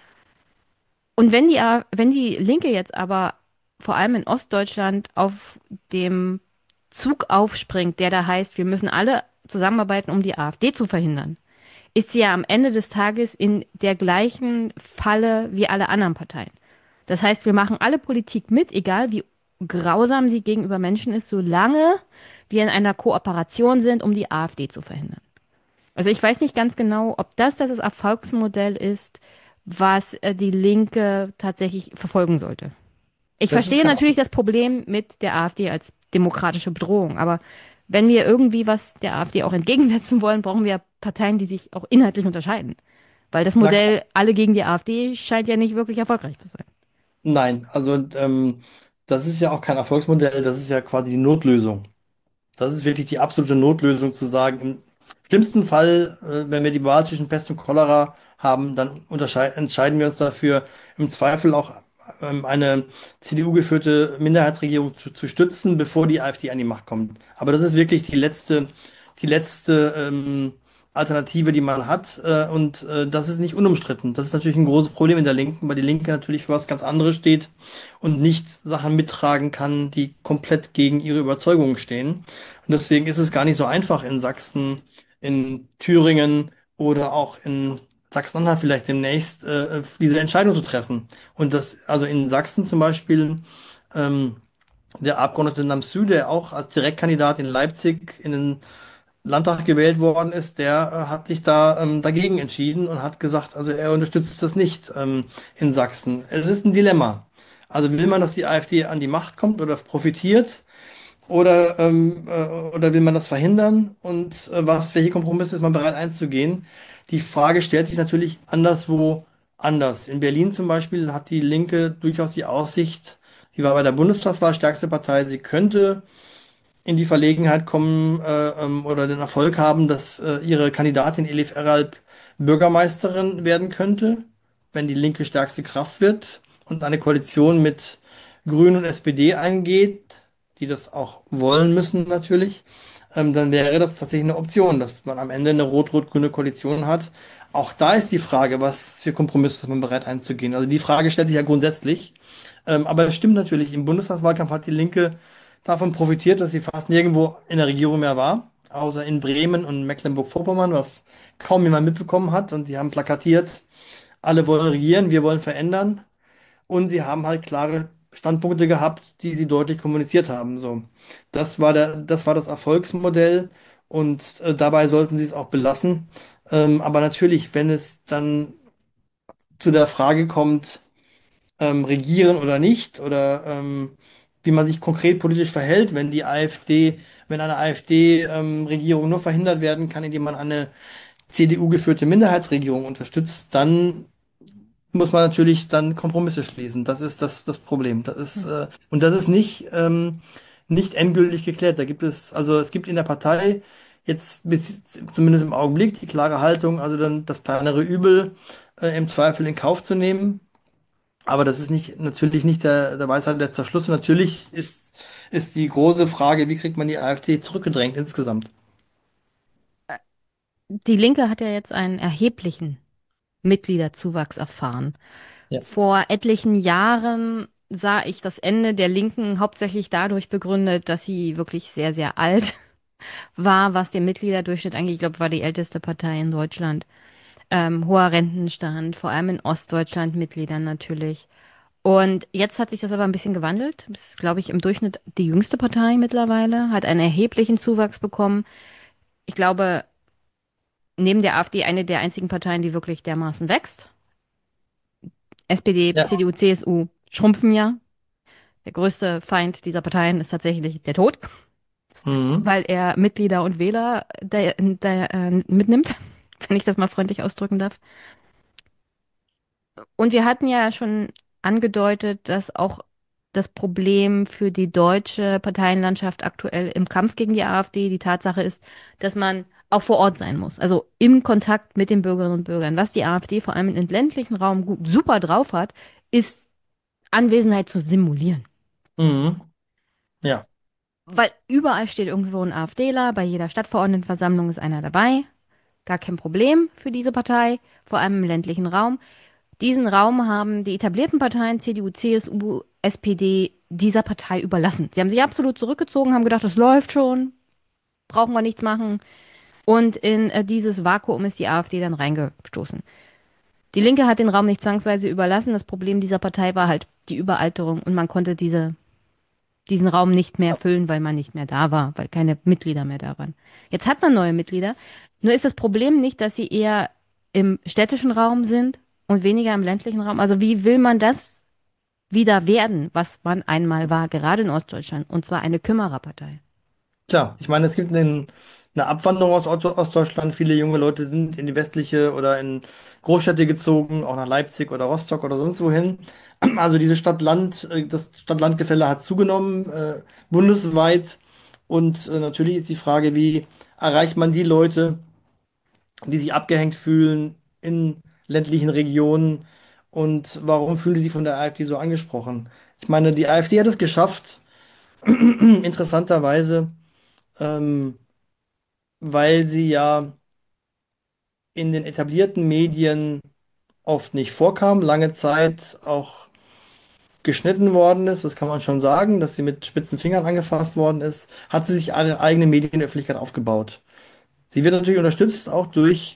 Und wenn die Linke jetzt aber vor allem in Ostdeutschland auf dem Zug aufspringt, der da heißt, wir müssen alle zusammenarbeiten, um die AfD zu verhindern, ist sie ja am Ende des Tages in der gleichen Falle wie alle anderen Parteien. Das heißt, wir machen alle Politik mit, egal wie grausam sie gegenüber Menschen ist, solange wir in einer Kooperation sind, um die AfD zu verhindern. Also ich weiß nicht ganz genau, ob das Erfolgsmodell ist, was die Linke tatsächlich verfolgen sollte. Ich das ist verstehe kein, natürlich das Problem mit der AfD als demokratische Bedrohung, aber wenn wir irgendwie was der AfD auch entgegensetzen wollen, brauchen wir Parteien, die sich auch inhaltlich unterscheiden. Weil das na klar, Modell alle gegen die AfD scheint ja nicht wirklich erfolgreich zu sein. nein, also das ist ja auch kein Erfolgsmodell, das ist ja quasi die Notlösung. Das ist wirklich die absolute Notlösung zu sagen, im schlimmsten Fall, wenn wir die Wahl zwischen Pest und Cholera haben, dann entscheiden wir uns dafür, im Zweifel auch eine CDU-geführte Minderheitsregierung zu stützen, bevor die AfD an die Macht kommt. Aber das ist wirklich die letzte Alternative, die man hat. Und das ist nicht unumstritten. Das ist natürlich ein großes Problem in der Linken, weil die Linke natürlich für was ganz anderes steht und nicht Sachen mittragen kann, die komplett gegen ihre Überzeugungen stehen. Und deswegen ist es gar nicht so einfach in Sachsen, in Thüringen oder auch in Sachsen-Anhalt vielleicht demnächst diese Entscheidung zu treffen. Und das, also in Sachsen zum Beispiel, ähm, der Abgeordnete Namsü, der auch als Direktkandidat in Leipzig in den Landtag gewählt worden ist, der hat sich da dagegen entschieden und hat gesagt, also er unterstützt das nicht in Sachsen. Es ist ein Dilemma. Also will man, dass die AfD an die Macht kommt oder profitiert? Oder will man das verhindern? Und welche Kompromisse ist man bereit einzugehen? Die Frage stellt sich natürlich anderswo anders. In Berlin zum Beispiel hat die Linke durchaus die Aussicht, sie war bei der Bundestagswahl stärkste Partei, sie könnte in die Verlegenheit kommen oder den Erfolg haben, dass ihre Kandidatin Elif Eralp Bürgermeisterin werden könnte, wenn die Linke stärkste Kraft wird und eine Koalition mit Grünen und SPD eingeht, die das auch wollen müssen natürlich, dann wäre das tatsächlich eine Option, dass man am Ende eine rot-rot-grüne Koalition hat. Auch da ist die Frage, was für Kompromisse ist man bereit einzugehen. Also die Frage stellt sich ja grundsätzlich. Aber es stimmt natürlich, im Bundestagswahlkampf hat die Linke davon profitiert, dass sie fast nirgendwo in der Regierung mehr war, außer in Bremen und Mecklenburg-Vorpommern, was kaum jemand mitbekommen hat. Und sie haben plakatiert, alle wollen regieren, wir wollen verändern. Und sie haben halt klare Standpunkte gehabt, die sie deutlich kommuniziert haben. So, das war das Erfolgsmodell und dabei sollten sie es auch belassen. Aber natürlich, wenn es dann zu der Frage kommt, regieren oder nicht oder wie man sich konkret politisch verhält, wenn eine AfD-Regierung nur verhindert werden kann, indem man eine CDU-geführte Minderheitsregierung unterstützt, dann muss man natürlich dann Kompromisse schließen. Das ist das Problem. Hm. Und das ist nicht endgültig geklärt. Also es gibt in der Partei jetzt zumindest im Augenblick die klare Haltung, also dann das kleinere Übel im Zweifel in Kauf zu nehmen. Aber das ist natürlich nicht der Weisheit letzter Schluss. Und natürlich ist die große Frage, wie kriegt man die AfD zurückgedrängt insgesamt? Die Linke hat ja jetzt einen erheblichen Mitgliederzuwachs erfahren. Ja. Vor etlichen Jahren sah ich das Ende der Linken hauptsächlich dadurch begründet, dass sie wirklich sehr, sehr alt war, was den Mitgliederdurchschnitt angeht. Ich glaube, war die älteste Partei in Deutschland. Hoher Rentenstand, vor allem in Ostdeutschland Mitgliedern natürlich. Und jetzt hat sich das aber ein bisschen gewandelt. Das ist, glaube ich, im Durchschnitt die jüngste Partei mittlerweile, hat einen erheblichen Zuwachs bekommen. Ich glaube, neben der AfD eine der einzigen Parteien, die wirklich dermaßen wächst. SPD, Ja. CDU, CSU schrumpfen ja. Der größte Feind dieser Parteien ist tatsächlich der Tod, Mhm. weil er Mitglieder und Wähler mitnimmt, wenn ich das mal freundlich ausdrücken darf. Und wir hatten ja schon angedeutet, dass auch das Problem für die deutsche Parteienlandschaft aktuell im Kampf gegen die AfD die Tatsache ist, dass man auch vor Ort sein muss, also im Kontakt mit den Bürgerinnen und Bürgern. Was die AfD vor allem im ländlichen Raum super drauf hat, ist Anwesenheit zu simulieren. Mhm. Ja. Weil überall steht irgendwo ein AfDler, bei jeder Stadtverordnetenversammlung ist einer dabei. Gar kein Problem für diese Partei, vor allem im ländlichen Raum. Diesen Raum haben die etablierten Parteien CDU, CSU, SPD dieser Partei überlassen. Sie haben sich absolut zurückgezogen, haben gedacht, das läuft schon, brauchen wir nichts machen. Und in dieses Vakuum ist die AfD dann reingestoßen. Die Linke hat den Raum nicht zwangsweise überlassen. Das Problem dieser Partei war halt die Überalterung und man konnte diesen Raum nicht mehr füllen, weil man nicht mehr da war, weil keine Mitglieder mehr da waren. Jetzt hat man neue Mitglieder. Nur ist das Problem nicht, dass sie eher im städtischen Raum sind und weniger im ländlichen Raum. Also wie will man das wieder werden, was man einmal war, gerade in Ostdeutschland, und zwar eine Kümmererpartei? Klar, ich meine, es gibt eine Abwanderung aus Ostdeutschland. Viele junge Leute sind in die westliche oder in Großstädte gezogen, auch nach Leipzig oder Rostock oder sonst wohin. Also diese das Stadt-Land-Gefälle hat zugenommen, bundesweit. Und natürlich ist die Frage, wie erreicht man die Leute, die sich abgehängt fühlen in ländlichen Regionen und warum fühlen die sich von der AfD so angesprochen? Ich meine, die AfD hat es geschafft, interessanterweise, ähm, weil sie ja in den etablierten Medien oft nicht vorkam, lange Zeit auch geschnitten worden ist, das kann man schon sagen, dass sie mit spitzen Fingern angefasst worden ist, hat sie sich eine eigene Medienöffentlichkeit aufgebaut. Sie wird natürlich unterstützt auch durch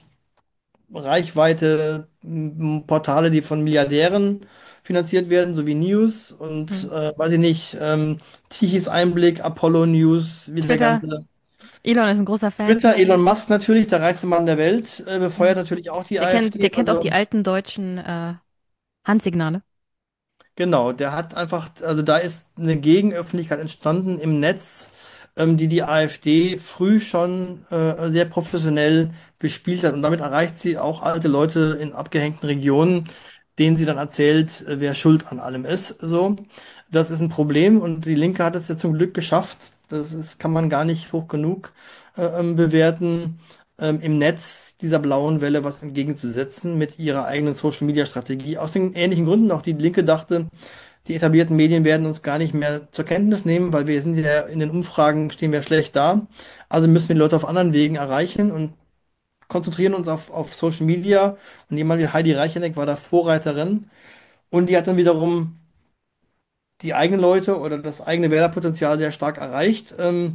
Reichweite, Portale, die von Milliardären finanziert werden, sowie News und Hm. weiß ich nicht, Tichys Einblick, Apollo News, wie der Twitter. ganze Elon ist ein großer Fan. Twitter, Elon Musk natürlich, der reichste Mann der Welt, befeuert Hm. natürlich auch die Der AfD. kennt auch die Also alten deutschen Handsignale. genau, der hat einfach, also da ist eine Gegenöffentlichkeit entstanden im Netz, die AfD früh schon sehr professionell bespielt hat. Und damit erreicht sie auch alte Leute in abgehängten Regionen, denen sie dann erzählt, wer schuld an allem ist. So, das ist ein Problem und die Linke hat es ja zum Glück geschafft. Kann man gar nicht hoch genug bewerten, im Netz dieser blauen Welle was entgegenzusetzen mit ihrer eigenen Social-Media-Strategie. Aus den ähnlichen Gründen auch die Linke dachte, die etablierten Medien werden uns gar nicht mehr zur Kenntnis nehmen, weil wir sind ja in den Umfragen stehen wir schlecht da. Also müssen wir die Leute auf anderen Wegen erreichen und konzentrieren uns auf Social Media. Und jemand wie Heidi Reicheneck war da Vorreiterin. Und die hat dann wiederum die eigenen Leute oder das eigene Wählerpotenzial sehr stark erreicht.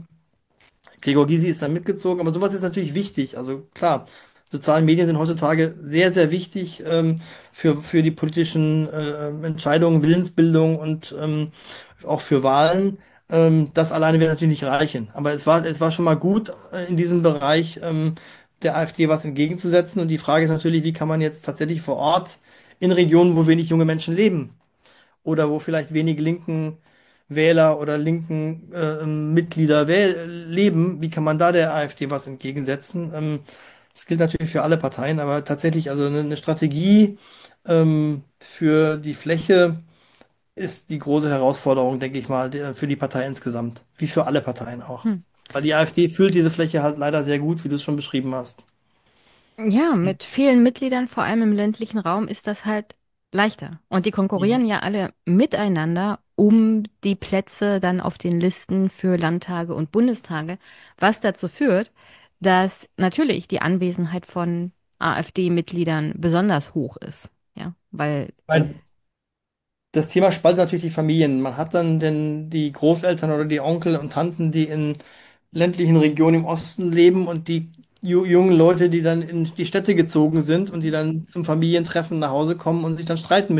Gregor Gysi ist da mitgezogen, aber sowas ist natürlich wichtig. Also klar, soziale Medien sind heutzutage sehr, sehr wichtig für die politischen Entscheidungen, Willensbildung und auch für Wahlen. Das alleine wird natürlich nicht reichen. Aber es war schon mal gut in diesem Bereich der AfD was entgegenzusetzen. Und die Frage ist natürlich, wie kann man jetzt tatsächlich vor Ort in Regionen, wo wenig junge Menschen leben, oder wo vielleicht wenig linken Wähler oder linken Mitglieder leben, wie kann man da der AfD was entgegensetzen? Das gilt natürlich für alle Parteien, aber tatsächlich also eine Strategie, Für die Fläche ist die große Herausforderung, denke ich mal, für die Partei insgesamt, wie für alle Parteien auch. Hm. Weil die AfD füllt diese Fläche halt leider sehr gut, wie du es schon beschrieben hast. Ja, mit vielen Mitgliedern, vor allem im ländlichen Raum, ist das halt leichter. Und die Mhm. konkurrieren ja alle miteinander um die Plätze dann auf den Listen für Landtage und Bundestage, was dazu führt, dass natürlich die Anwesenheit von AfD-Mitgliedern besonders hoch ist. Ja, weil, Weil das Thema spaltet natürlich die Familien. Man hat dann die Großeltern oder die Onkel und Tanten, die in ländlichen Regionen im Osten leben und die jungen Leute, die dann in die Städte gezogen sind und die dann zum Familientreffen nach Hause kommen und sich dann streiten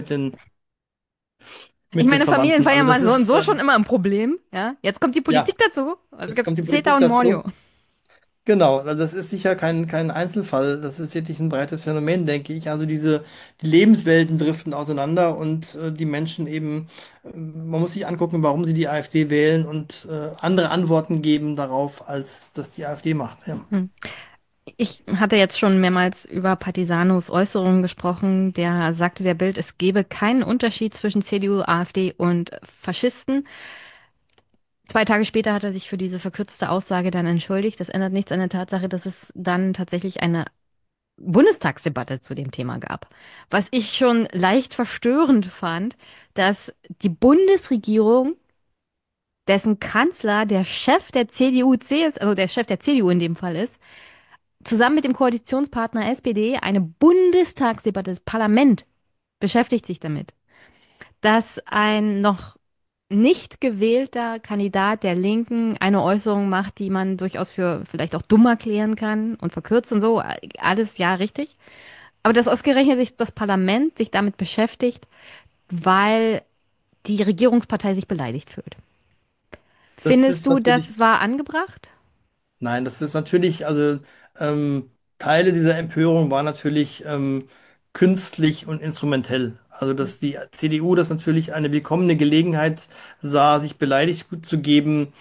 ich mit den meine, Verwandten. Familienfeiern Also das waren so und ist, so schon immer ein Problem. Ja, jetzt kommt die ja, Politik dazu. Also es jetzt kommt die gibt Politik CETA und Mordio. dazu. Genau, also das ist sicher kein Einzelfall. Das ist wirklich ein breites Phänomen, denke ich. Also die Lebenswelten driften auseinander und die Menschen eben, man muss sich angucken, warum sie die AfD wählen und andere Antworten geben darauf, als das die AfD macht. Ja. Hm. Ich hatte jetzt schon mehrmals über Partisanos Äußerungen gesprochen. Der sagte der Bild, es gebe keinen Unterschied zwischen CDU, AfD und Faschisten. 2 Tage später hat er sich für diese verkürzte Aussage dann entschuldigt. Das ändert nichts an der Tatsache, dass es dann tatsächlich eine Bundestagsdebatte zu dem Thema gab. Was ich schon leicht verstörend fand, dass die Bundesregierung, dessen Kanzler der Chef der CDU, CS, also der Chef der CDU in dem Fall ist, zusammen mit dem Koalitionspartner SPD eine Bundestagsdebatte, das Parlament beschäftigt sich damit, dass ein noch nicht gewählter Kandidat der Linken eine Äußerung macht, die man durchaus für vielleicht auch dumm erklären kann und verkürzt und so. Alles ja richtig. Aber dass ausgerechnet sich das Parlament sich damit beschäftigt, weil die Regierungspartei sich beleidigt fühlt. Das Findest ist du, natürlich das war angebracht? Nein, das ist natürlich, also Teile dieser Empörung war natürlich künstlich und instrumentell. Also dass die CDU das natürlich eine willkommene Gelegenheit sah, sich beleidigt zu geben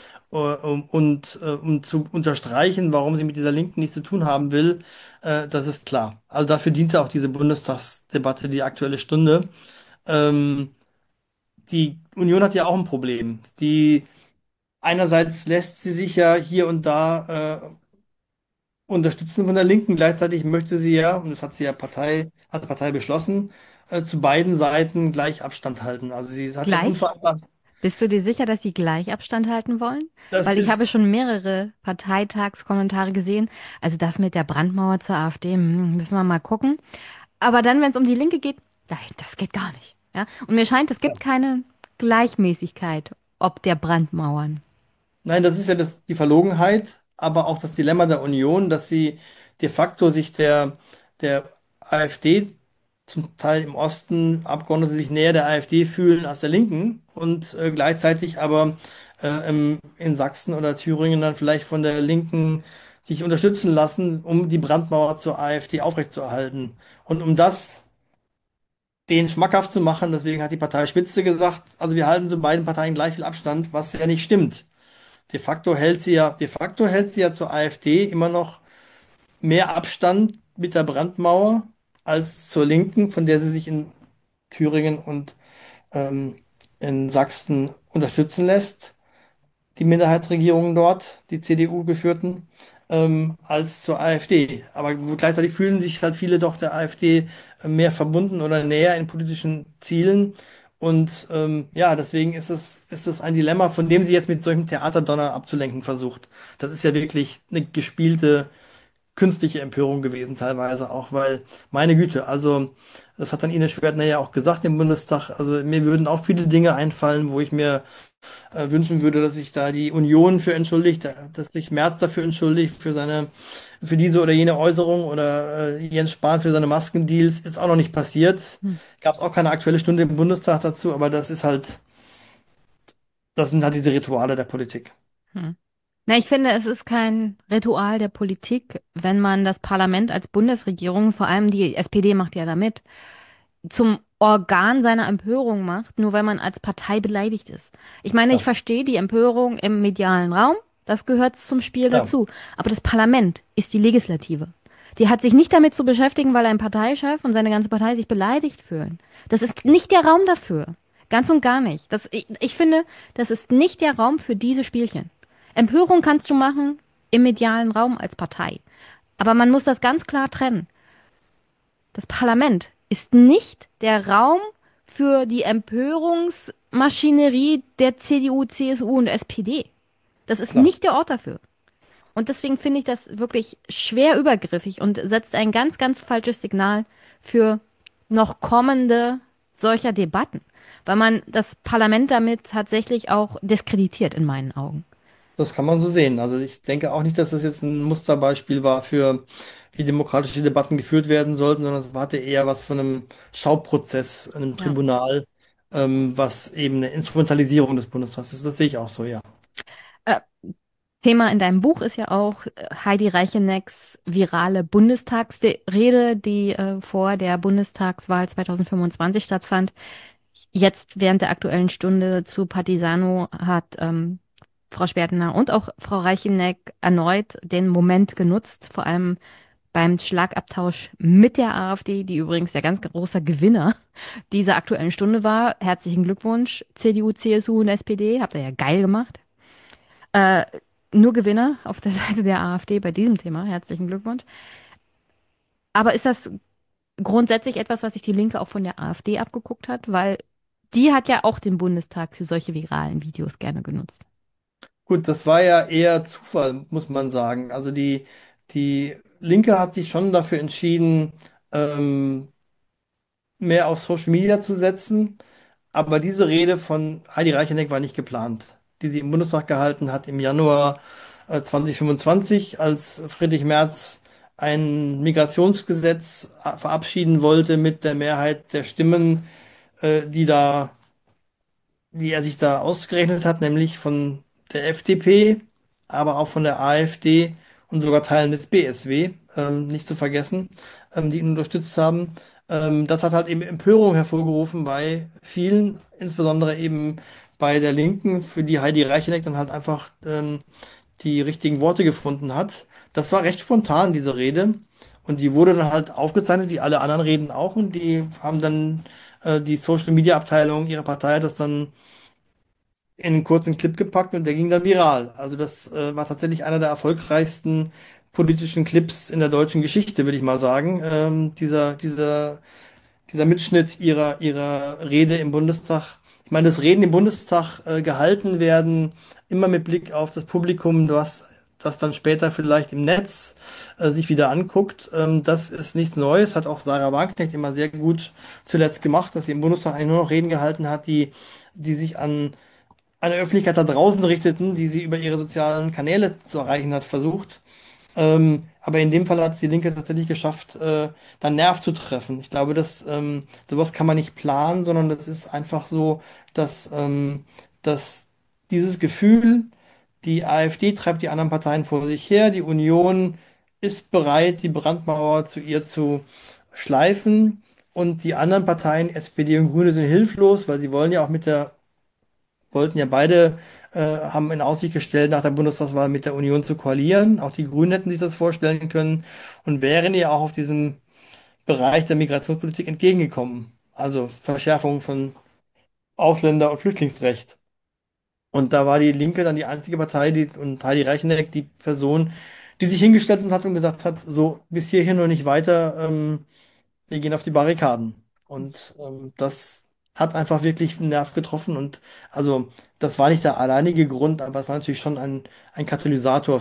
um zu unterstreichen, warum sie mit dieser Linken nichts zu tun haben will, das ist klar. Also dafür diente auch diese Bundestagsdebatte, die Aktuelle Stunde. Ähm, die Union hat ja auch ein Problem. Die einerseits lässt sie sich ja hier und da unterstützen von der Linken. Gleichzeitig möchte sie ja, und das hat sie ja hat die Partei beschlossen, zu beiden Seiten gleich Abstand halten. Also sie hat den Gleich? unvereinbaren, Bist du dir sicher, dass sie gleich Abstand halten wollen? das Weil ich habe ist, schon mehrere Parteitagskommentare gesehen. Also das mit der Brandmauer zur AfD, müssen wir mal gucken. Aber dann, wenn es um die Linke geht, nein, das geht gar nicht. Ja? Und mir scheint, es gibt keine Gleichmäßigkeit ob der Brandmauern. nein, das ist ja die Verlogenheit, aber auch das Dilemma der Union, dass sie de facto sich der AfD, zum Teil im Osten, Abgeordnete sich näher der AfD fühlen als der Linken und gleichzeitig aber in Sachsen oder Thüringen dann vielleicht von der Linken sich unterstützen lassen, um die Brandmauer zur AfD aufrechtzuerhalten. Und um das den schmackhaft zu machen, deswegen hat die Parteispitze gesagt, also wir halten zu beiden Parteien gleich viel Abstand, was ja nicht stimmt. De facto hält sie ja zur AfD immer noch mehr Abstand mit der Brandmauer als zur Linken, von der sie sich in Thüringen und ähm, in Sachsen unterstützen lässt, die Minderheitsregierungen dort, die CDU geführten, als zur AfD. Aber gleichzeitig fühlen sich halt viele doch der AfD mehr verbunden oder näher in politischen Zielen. Und ja, deswegen ist es ein Dilemma, von dem sie jetzt mit solchem Theaterdonner abzulenken versucht. Das ist ja wirklich eine gespielte, künstliche Empörung gewesen, teilweise auch, weil, meine Güte, also das hat dann Ines Schwertner ja auch gesagt im Bundestag, also mir würden auch viele Dinge einfallen, wo ich mir wünschen würde, dass sich da die Union für entschuldigt, dass sich Merz dafür entschuldigt, für diese oder jene Äußerung oder Jens Spahn für seine Maskendeals, ist auch noch nicht passiert. Hm. Gab es auch keine aktuelle Stunde im Bundestag dazu, aber das sind halt diese Rituale der Politik. Hm. Na, ich finde, es ist kein Ritual der Politik, wenn man das Parlament als Bundesregierung, vor allem die SPD macht ja damit, zum Organ seiner Empörung macht, nur weil man als Partei beleidigt ist. Ich meine, ich Ja, verstehe die Empörung im medialen Raum, das gehört zum Spiel ja. dazu. Aber das Parlament ist die Legislative. Die hat sich nicht damit zu beschäftigen, weil ein Parteichef und seine ganze Partei sich beleidigt fühlen. Das ist nicht der Raum dafür. Ganz und gar nicht. Ich finde, das ist nicht der Raum für diese Spielchen. Empörung kannst du machen im medialen Raum als Partei. Aber man muss das ganz klar trennen. Das Parlament ist nicht der Raum für die Empörungsmaschinerie der CDU, CSU und SPD. Das ist Klar. nicht der Ort dafür. Und deswegen finde ich das wirklich schwer übergriffig und setzt ein ganz, ganz falsches Signal für noch kommende solcher Debatten, weil man das Parlament damit tatsächlich auch diskreditiert in meinen Augen. Das kann man so sehen. Also ich denke auch nicht, dass das jetzt ein Musterbeispiel war für, wie demokratische Debatten geführt werden sollten, sondern es hatte eher was von einem Schauprozess, einem Ja. Tribunal, was eben eine Instrumentalisierung des Bundestags ist. Das sehe ich auch so, ja. Äh, Thema in deinem Buch ist ja auch Heidi Reichenecks virale Bundestagsrede, die vor der Bundestagswahl 2025 stattfand. Jetzt während der Aktuellen Stunde zu Partisano hat Frau Spertner und auch Frau Reicheneck erneut den Moment genutzt, vor allem beim Schlagabtausch mit der AfD, die übrigens der ganz großer Gewinner dieser Aktuellen Stunde war. Herzlichen Glückwunsch, CDU, CSU und SPD, habt ihr ja geil gemacht. Äh, Nur Gewinner auf der Seite der AfD bei diesem Thema. Herzlichen Glückwunsch. Aber ist das grundsätzlich etwas, was sich die Linke auch von der AfD abgeguckt hat? Weil die hat ja auch den Bundestag für solche viralen Videos gerne genutzt. Gut, das war ja eher Zufall, muss man sagen. Also die Linke hat sich schon dafür entschieden, mehr auf Social Media zu setzen. Aber diese Rede von Heidi Reicheneck war nicht geplant, die sie im Bundestag gehalten hat im Januar 2025, als Friedrich Merz ein Migrationsgesetz verabschieden wollte mit der Mehrheit der Stimmen, die da die er sich da ausgerechnet hat, nämlich von der FDP, aber auch von der AfD und sogar Teilen des BSW, nicht zu vergessen, die ihn unterstützt haben. Das hat halt eben Empörung hervorgerufen bei vielen, insbesondere eben bei der Linken, für die Heidi Reicheneck dann halt einfach die richtigen Worte gefunden hat. Das war recht spontan, diese Rede. Und die wurde dann halt aufgezeichnet, wie alle anderen Reden auch. Und die haben dann die Social Media Abteilung ihrer Partei hat das dann in einen kurzen Clip gepackt und der ging dann viral. Also das war tatsächlich einer der erfolgreichsten politischen Clips in der deutschen Geschichte, würde ich mal sagen. Dieser Mitschnitt ihrer Rede im Bundestag. Ich meine, das Reden im Bundestag gehalten werden, immer mit Blick auf das Publikum, was das dann später vielleicht im Netz sich wieder anguckt. Das ist nichts Neues, hat auch Sarah Wagenknecht immer sehr gut zuletzt gemacht, dass sie im Bundestag eigentlich nur noch Reden gehalten hat, die sich an eine Öffentlichkeit da draußen richteten, die sie über ihre sozialen Kanäle zu erreichen hat, versucht. Aber in dem Fall hat es die Linke tatsächlich geschafft, da einen Nerv zu treffen. Ich glaube, sowas kann man nicht planen, sondern das ist einfach so, dass dieses Gefühl, die AfD treibt die anderen Parteien vor sich her, die Union ist bereit, die Brandmauer zu ihr zu schleifen und die anderen Parteien, SPD und Grüne, sind hilflos, weil sie wollen ja auch wollten ja beide, haben in Aussicht gestellt, nach der Bundestagswahl mit der Union zu koalieren. Auch die Grünen hätten sich das vorstellen können und wären ja auch auf diesem Bereich der Migrationspolitik entgegengekommen. Also Verschärfung von Ausländer- und Flüchtlingsrecht. Und da war die Linke dann die einzige Partei, und Heidi Reicheneck die Person, die sich hingestellt hat und gesagt hat, so bis hierhin und nicht weiter, wir gehen auf die Barrikaden. Und das hat einfach wirklich einen Nerv getroffen. Und also das war nicht der alleinige Grund, aber es war natürlich schon ein Katalysator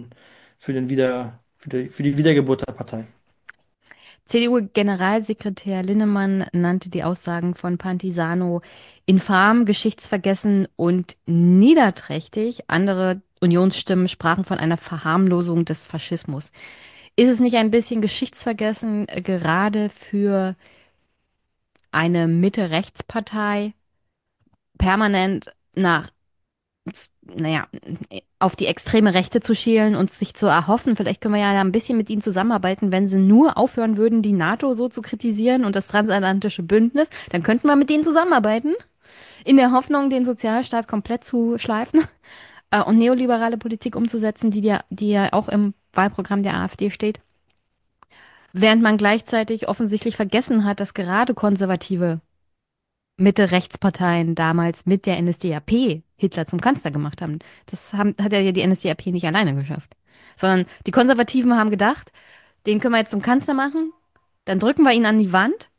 für die Wiedergeburt der Partei. CDU-Generalsekretär Linnemann nannte die Aussagen von Pantisano infam, geschichtsvergessen und niederträchtig. Andere Unionsstimmen sprachen von einer Verharmlosung des Faschismus. Ist es nicht ein bisschen geschichtsvergessen, gerade für eine Mitte-Rechts-Partei permanent naja, auf die extreme Rechte zu schielen und sich zu erhoffen, vielleicht können wir ja ein bisschen mit ihnen zusammenarbeiten, wenn sie nur aufhören würden, die NATO so zu kritisieren und das transatlantische Bündnis, dann könnten wir mit denen zusammenarbeiten, in der Hoffnung, den Sozialstaat komplett zu schleifen und neoliberale Politik umzusetzen, die ja auch im Wahlprogramm der AfD steht. Während man gleichzeitig offensichtlich vergessen hat, dass gerade konservative Mitte-Rechtsparteien damals mit der NSDAP Hitler zum Kanzler gemacht haben. Hat ja die NSDAP nicht alleine geschafft. Sondern die Konservativen haben gedacht, den können wir jetzt zum Kanzler machen, dann drücken wir ihn an die Wand,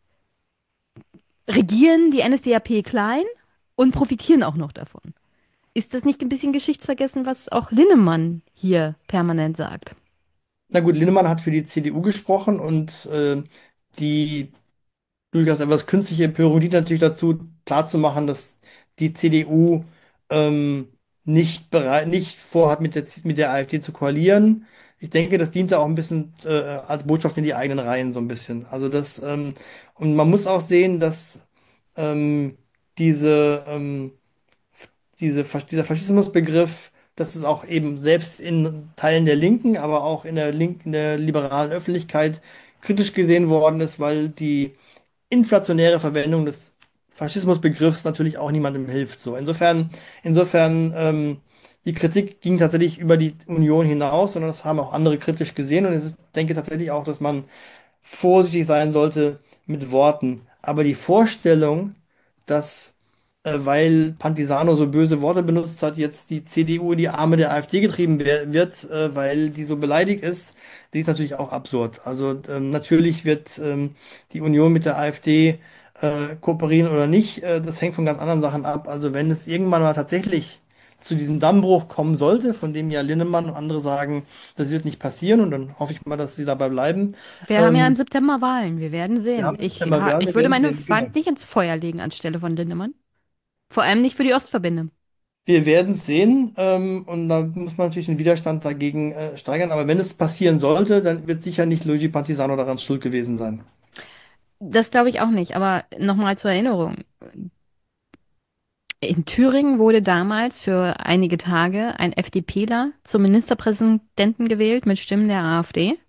regieren die NSDAP klein und profitieren auch noch davon. Ist das nicht ein bisschen geschichtsvergessen, was auch Linnemann hier permanent sagt? Na gut, Linnemann hat für die CDU gesprochen und die durchaus etwas künstliche Empörung dient natürlich dazu, klarzumachen, dass die CDU ähm, nicht vorhat, mit der AfD zu koalieren. Ich denke, das diente auch ein bisschen als Botschaft in die eigenen Reihen, so ein bisschen. Und man muss auch sehen, dass ähm, diese dieser Faschismusbegriff, dass es auch eben selbst in Teilen der Linken, aber auch in der liberalen Öffentlichkeit kritisch gesehen worden ist, weil die inflationäre Verwendung des Faschismusbegriffs natürlich auch niemandem hilft. So, insofern, die Kritik ging tatsächlich über die Union hinaus, sondern das haben auch andere kritisch gesehen. Und denke tatsächlich auch, dass man vorsichtig sein sollte mit Worten. Aber die Vorstellung, dass, weil Pantisano so böse Worte benutzt hat, jetzt die CDU in die Arme der AfD getrieben wird, weil die so beleidigt ist, die ist natürlich auch absurd. Also natürlich wird die Union mit der AfD kooperieren oder nicht. Das hängt von ganz anderen Sachen ab. Also wenn es irgendwann mal tatsächlich zu diesem Dammbruch kommen sollte, von dem ja Linnemann und andere sagen, das wird nicht passieren und dann hoffe ich mal, dass sie dabei bleiben. Wir haben ja im Ähm, September Wahlen. Wir werden Wir sehen. haben September Wahlen, Ich wir würde werden meine sehen, genau. Hand nicht ins Feuer legen anstelle von Lindemann. Vor allem nicht für die Ostverbände. Wir werden sehen und da muss man natürlich den Widerstand dagegen steigern. Aber wenn es passieren sollte, dann wird sicher nicht Luigi Pantisano daran schuld gewesen sein. Das glaube ich auch nicht. Aber nochmal zur Erinnerung. In Thüringen wurde damals für einige Tage ein FDPler zum Ministerpräsidenten gewählt mit Stimmen der AfD.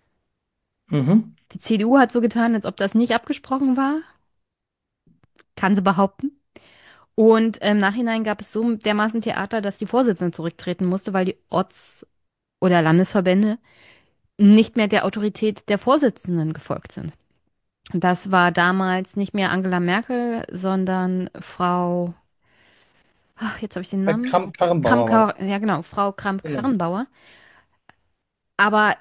Mhm. Die CDU hat so getan, als ob das nicht abgesprochen war. Kann sie behaupten. Und im Nachhinein gab es so dermaßen Theater, dass die Vorsitzende zurücktreten musste, weil die Orts- oder Landesverbände nicht mehr der Autorität der Vorsitzenden gefolgt sind. Das war damals nicht mehr Angela Merkel, sondern Frau, jetzt habe ich den Namen, Karrenbauer war das. Ja genau, Frau Genau. Kramp-Karrenbauer. Aber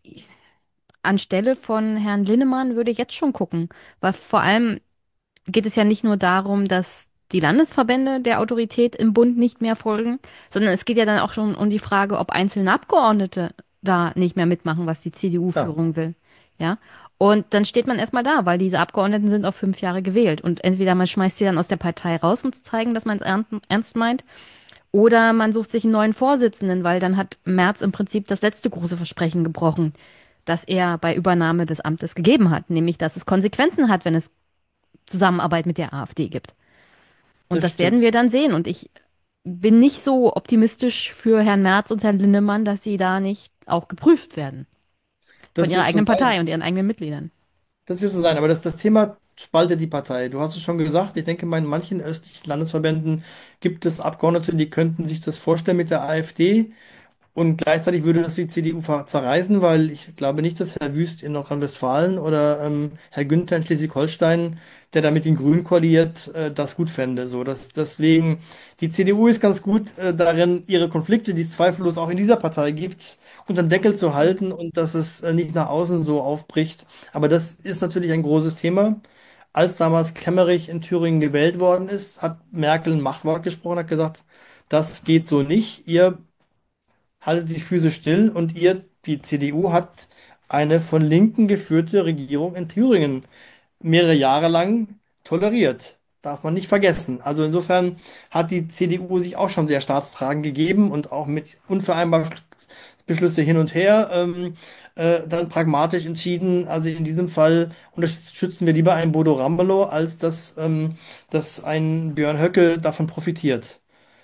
anstelle von Herrn Linnemann würde ich jetzt schon gucken, weil vor allem geht es ja nicht nur darum, dass die Landesverbände der Autorität im Bund nicht mehr folgen, sondern es geht ja dann auch schon um die Frage, ob einzelne Abgeordnete da nicht mehr mitmachen, was die Ja, CDU-Führung will. Ja. Und dann steht man erstmal da, weil diese Abgeordneten sind auf 5 Jahre gewählt. Und entweder man schmeißt sie dann aus der Partei raus, um zu zeigen, dass man es ernst meint, oder man sucht sich einen neuen Vorsitzenden, weil dann hat Merz im Prinzip das letzte große Versprechen gebrochen, das er bei Übernahme des Amtes gegeben hat, nämlich dass es Konsequenzen hat, wenn es Zusammenarbeit mit der AfD gibt. Und das das werden stimmt. wir dann sehen. Und ich bin nicht so optimistisch für Herrn Merz und Herrn Linnemann, dass sie da nicht auch geprüft werden von Das ihrer wird so eigenen Partei sein. und ihren eigenen Mitgliedern. Das wird so sein. Aber das Thema spaltet die Partei. Du hast es schon gesagt. Ich denke, in manchen östlichen Landesverbänden gibt es Abgeordnete, die könnten sich das vorstellen mit der AfD. Und gleichzeitig würde das die CDU zerreißen, weil ich glaube nicht, dass Herr Wüst in Nordrhein-Westfalen oder Herr Günther in Schleswig-Holstein, der da mit den Grünen koaliert, das gut fände. Deswegen, die CDU ist ganz gut darin, ihre Konflikte, die es zweifellos auch in dieser Partei gibt, unter den Deckel zu halten und dass es nicht nach außen so aufbricht. Aber das ist natürlich ein großes Thema. Als damals Kemmerich in Thüringen gewählt worden ist, hat Merkel ein Machtwort gesprochen, hat gesagt, das geht so nicht. Ihr haltet die Füße still und die CDU, hat eine von Linken geführte Regierung in Thüringen mehrere Jahre lang toleriert. Darf man nicht vergessen. Also insofern hat die CDU sich auch schon sehr staatstragend gegeben und auch mit unvereinbaren Beschlüsse hin und her dann pragmatisch entschieden. Also in diesem Fall unterstützen wir lieber einen Bodo Ramelow, als dass ein Björn Höcke davon profitiert.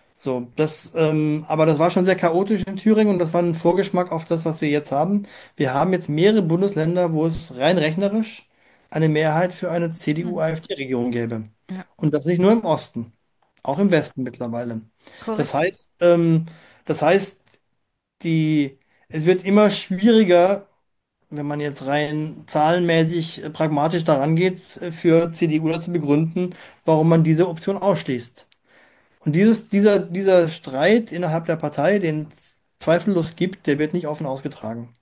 Aber das war schon sehr chaotisch in Thüringen und das war ein Vorgeschmack auf das, was wir jetzt haben. Wir haben jetzt mehrere Bundesländer, wo es rein rechnerisch eine Mehrheit für eine Hm. CDU-AfD-Regierung gäbe. Ja, Und das nicht nur im Osten, auch im Westen mittlerweile. Das korrekt. heißt, ähm, das heißt, die, es wird immer schwieriger, wenn man jetzt rein zahlenmäßig pragmatisch daran geht, für CDUler zu begründen, warum man diese Option ausschließt. Und dieser Streit innerhalb der Partei, den es zweifellos gibt, der wird nicht offen ausgetragen.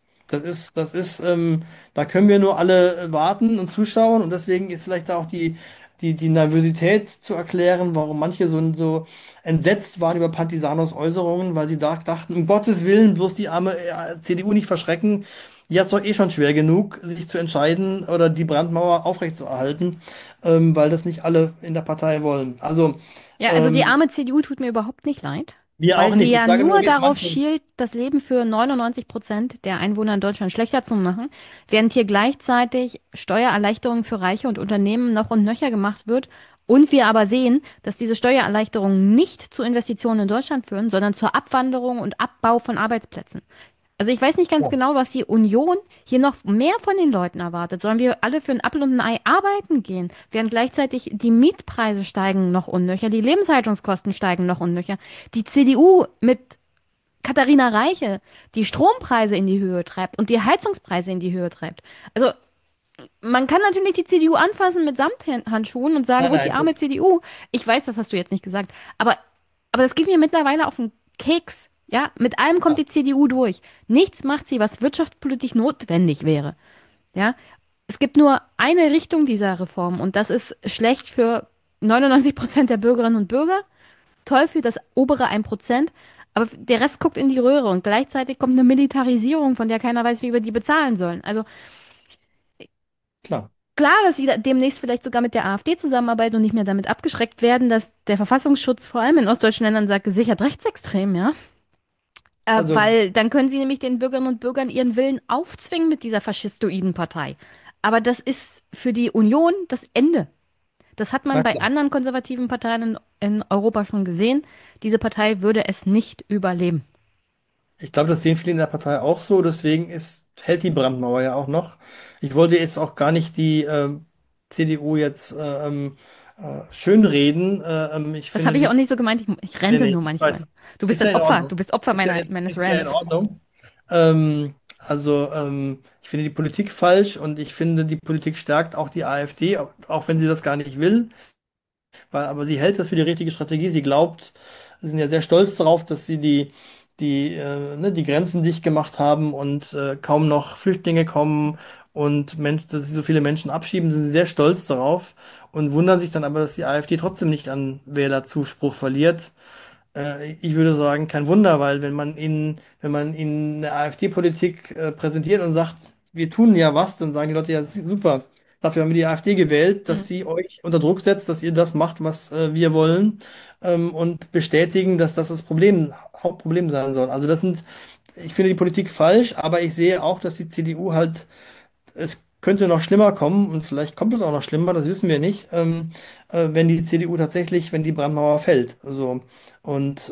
Da können wir nur alle warten und zuschauen und deswegen ist vielleicht auch die Nervosität zu erklären, warum manche so entsetzt waren über Partisanos Äußerungen, weil sie dachten, um Gottes Willen, bloß die arme CDU nicht verschrecken. Die hat es doch eh schon schwer genug, sich zu entscheiden oder die Brandmauer aufrechtzuerhalten, weil das nicht alle in der Partei wollen. Also, Ja, also die ähm, arme CDU tut mir überhaupt nicht leid, wir weil auch sie nicht. Ich ja sage nur, nur wie es darauf manche. schielt, das Leben für 99% der Einwohner in Deutschland schlechter zu machen, während hier gleichzeitig Steuererleichterungen für Reiche und Unternehmen noch und nöcher gemacht wird. Und wir aber sehen, dass diese Steuererleichterungen nicht zu Investitionen in Deutschland führen, sondern zur Abwanderung und Abbau von Arbeitsplätzen. Also ich weiß nicht ganz Ja, genau, was die Union hier noch mehr von den Leuten erwartet. Sollen wir alle für ein Apfel und ein Ei arbeiten gehen, während gleichzeitig die Mietpreise steigen noch und nöcher, die Lebenshaltungskosten steigen noch und nöcher, die CDU mit Katharina Reiche die Strompreise in die Höhe treibt und die Heizungspreise in die Höhe treibt. Also man kann natürlich die CDU anfassen mit Samthandschuhen und sagen, nein, oh, die nein, arme das, CDU. Ich weiß, das hast du jetzt nicht gesagt, aber das geht mir mittlerweile auf den Keks. Ja, mit allem kommt ja, die CDU durch. Nichts macht sie, was wirtschaftspolitisch notwendig wäre. Ja, es gibt nur eine Richtung dieser Reform und das ist schlecht für 99% der Bürgerinnen und Bürger, toll für das obere 1%, aber der Rest guckt in die Röhre und gleichzeitig kommt eine Militarisierung, von der keiner weiß, wie wir die bezahlen sollen. Also klar. klar, dass sie demnächst vielleicht sogar mit der AfD zusammenarbeiten und nicht mehr damit abgeschreckt werden, dass der Verfassungsschutz vor allem in ostdeutschen Ländern sagt, gesichert rechtsextrem, ja. Also, Weil dann können sie nämlich den Bürgerinnen und Bürgern ihren Willen aufzwingen mit dieser faschistoiden Partei. Aber das ist für die Union das Ende. Das hat man na bei klar. anderen konservativen Parteien in Europa schon gesehen. Diese Partei würde es nicht überleben. Ich glaube, das sehen viele in der Partei auch so, deswegen hält die Brandmauer ja auch noch. Ich wollte jetzt auch gar nicht die CDU jetzt schönreden. Ich Das finde habe ich die, auch nicht so gemeint. Ich nee, rente nee, nur ich manchmal. weiß, Du bist ist ja das in Opfer. Du Ordnung. bist Opfer meines Ist ja in Rants. Ordnung. Ich finde die Politik falsch und ich finde, die Politik stärkt auch die AfD, auch wenn sie das gar nicht will. Aber sie hält das für die richtige Strategie. Sie sind ja sehr stolz darauf, dass sie die Grenzen dicht gemacht haben und kaum noch Flüchtlinge kommen und dass sie so viele Menschen abschieben, sind sie sehr stolz darauf und wundern sich dann aber, dass die AfD trotzdem nicht an Wählerzuspruch verliert. Ich würde sagen, kein Wunder, weil wenn man ihnen eine AfD-Politik präsentiert und sagt, wir tun ja was, dann sagen die Leute ja super. Dafür haben wir die AfD gewählt, dass Mhm. sie euch unter Druck setzt, dass ihr das macht, was wir wollen, und bestätigen, dass das Hauptproblem sein soll. Ich finde die Politik falsch, aber ich sehe auch, dass die CDU halt, es könnte noch schlimmer kommen und vielleicht kommt es auch noch schlimmer, das wissen wir nicht, wenn die CDU tatsächlich, wenn die Brandmauer fällt. Also, und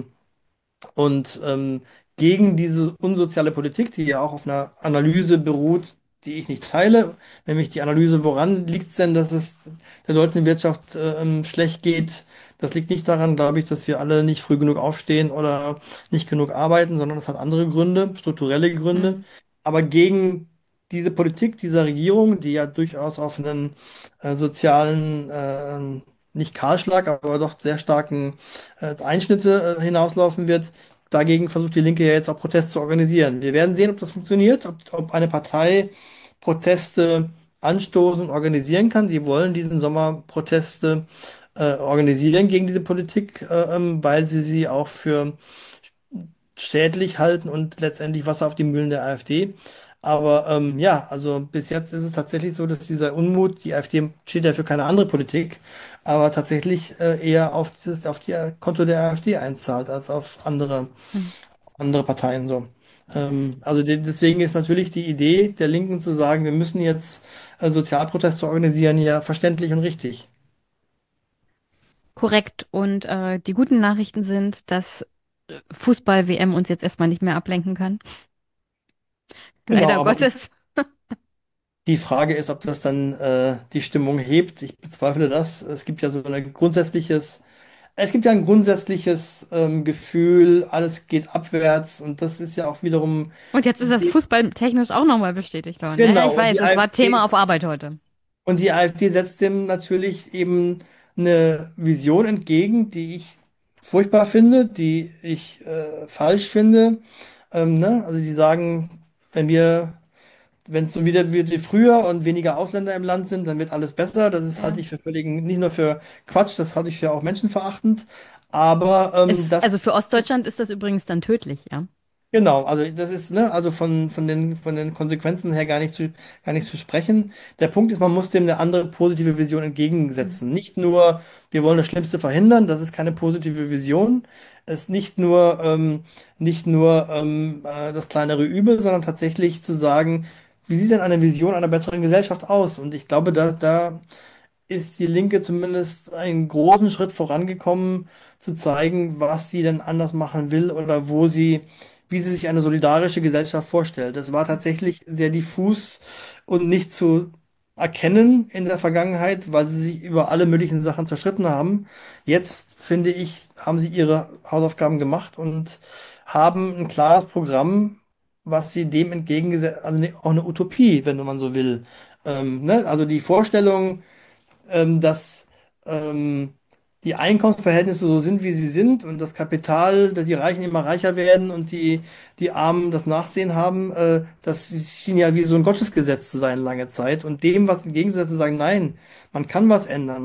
und gegen diese unsoziale Politik, die ja auch auf einer Analyse beruht, die ich nicht teile, nämlich die Analyse, woran liegt es denn, dass es der deutschen Wirtschaft schlecht geht. Das liegt nicht daran, glaube ich, dass wir alle nicht früh genug aufstehen oder nicht genug arbeiten, sondern es hat andere Gründe, strukturelle Gründe. Mhm. Aber gegen diese Politik dieser Regierung, die ja durchaus auf einen sozialen, nicht Kahlschlag, aber doch sehr starken Einschnitte hinauslaufen wird. Dagegen versucht die Linke ja jetzt auch Protest zu organisieren. Wir werden sehen, ob das funktioniert, ob eine Partei Proteste anstoßen und organisieren kann. Sie wollen diesen Sommer Proteste organisieren gegen diese Politik, weil sie auch für schädlich halten und letztendlich Wasser auf die Mühlen der AfD. Aber ja, also bis jetzt ist es tatsächlich so, dass dieser Unmut, die AfD steht ja für keine andere Politik, aber tatsächlich eher auf die Konto der AfD einzahlt, als auf Mhm. andere Parteien so. Deswegen ist natürlich die Idee der Linken zu sagen, wir müssen jetzt Sozialproteste organisieren, ja verständlich und richtig. Korrekt. Und die guten Nachrichten sind, dass Fußball-WM uns jetzt erstmal nicht mehr ablenken kann. Genau, Leider aber Gottes. die Frage ist, ob das dann die Stimmung hebt. Ich bezweifle das. Es gibt ja so ein grundsätzliches es gibt ja ein grundsätzliches Gefühl, alles geht abwärts und das ist ja auch wiederum Und jetzt ist das die, fußballtechnisch auch nochmal bestätigt worden. Ja, ja, ich genau, und weiß, die es war Thema AfD auf Arbeit heute. und die AfD setzt dem natürlich eben eine Vision entgegen, die ich furchtbar finde, die ich falsch finde. Ne? Also die sagen, wenn es so wieder wird wie früher und weniger Ausländer im Land sind, dann wird alles besser. Das ist, Ja. halte ich für völligen, nicht nur für Quatsch, das halte ich für auch menschenverachtend. Aber das Also für ist Ostdeutschland ist das übrigens dann tödlich, ja. genau, also das ist, ne, also von den Konsequenzen her gar nicht zu sprechen. Der Punkt ist, man muss dem eine andere positive Vision Mhm. entgegensetzen. Nicht nur, wir wollen das Schlimmste verhindern, das ist keine positive Vision. Es ist nicht nur das kleinere Übel, sondern tatsächlich zu sagen, wie sieht denn eine Vision einer besseren Gesellschaft aus? Und ich glaube, da ist die Linke zumindest einen großen Schritt vorangekommen, zu zeigen, was sie denn anders machen will oder wie sie sich eine solidarische Gesellschaft vorstellt. Das war tatsächlich sehr diffus und nicht zu erkennen in der Vergangenheit, weil sie sich über alle möglichen Sachen zerstritten haben. Jetzt, finde ich, haben sie ihre Hausaufgaben gemacht und haben ein klares Programm, was sie dem entgegengesetzt, also auch eine Utopie, wenn man so will. Ne? Also die Vorstellung, dass ähm, die Einkommensverhältnisse so sind, wie sie sind und das Kapital, dass die Reichen immer reicher werden und die Armen das Nachsehen haben, das schien ja wie so ein Gottesgesetz zu sein lange Zeit. Und dem was entgegengesetzt zu sagen, nein, man kann was ändern,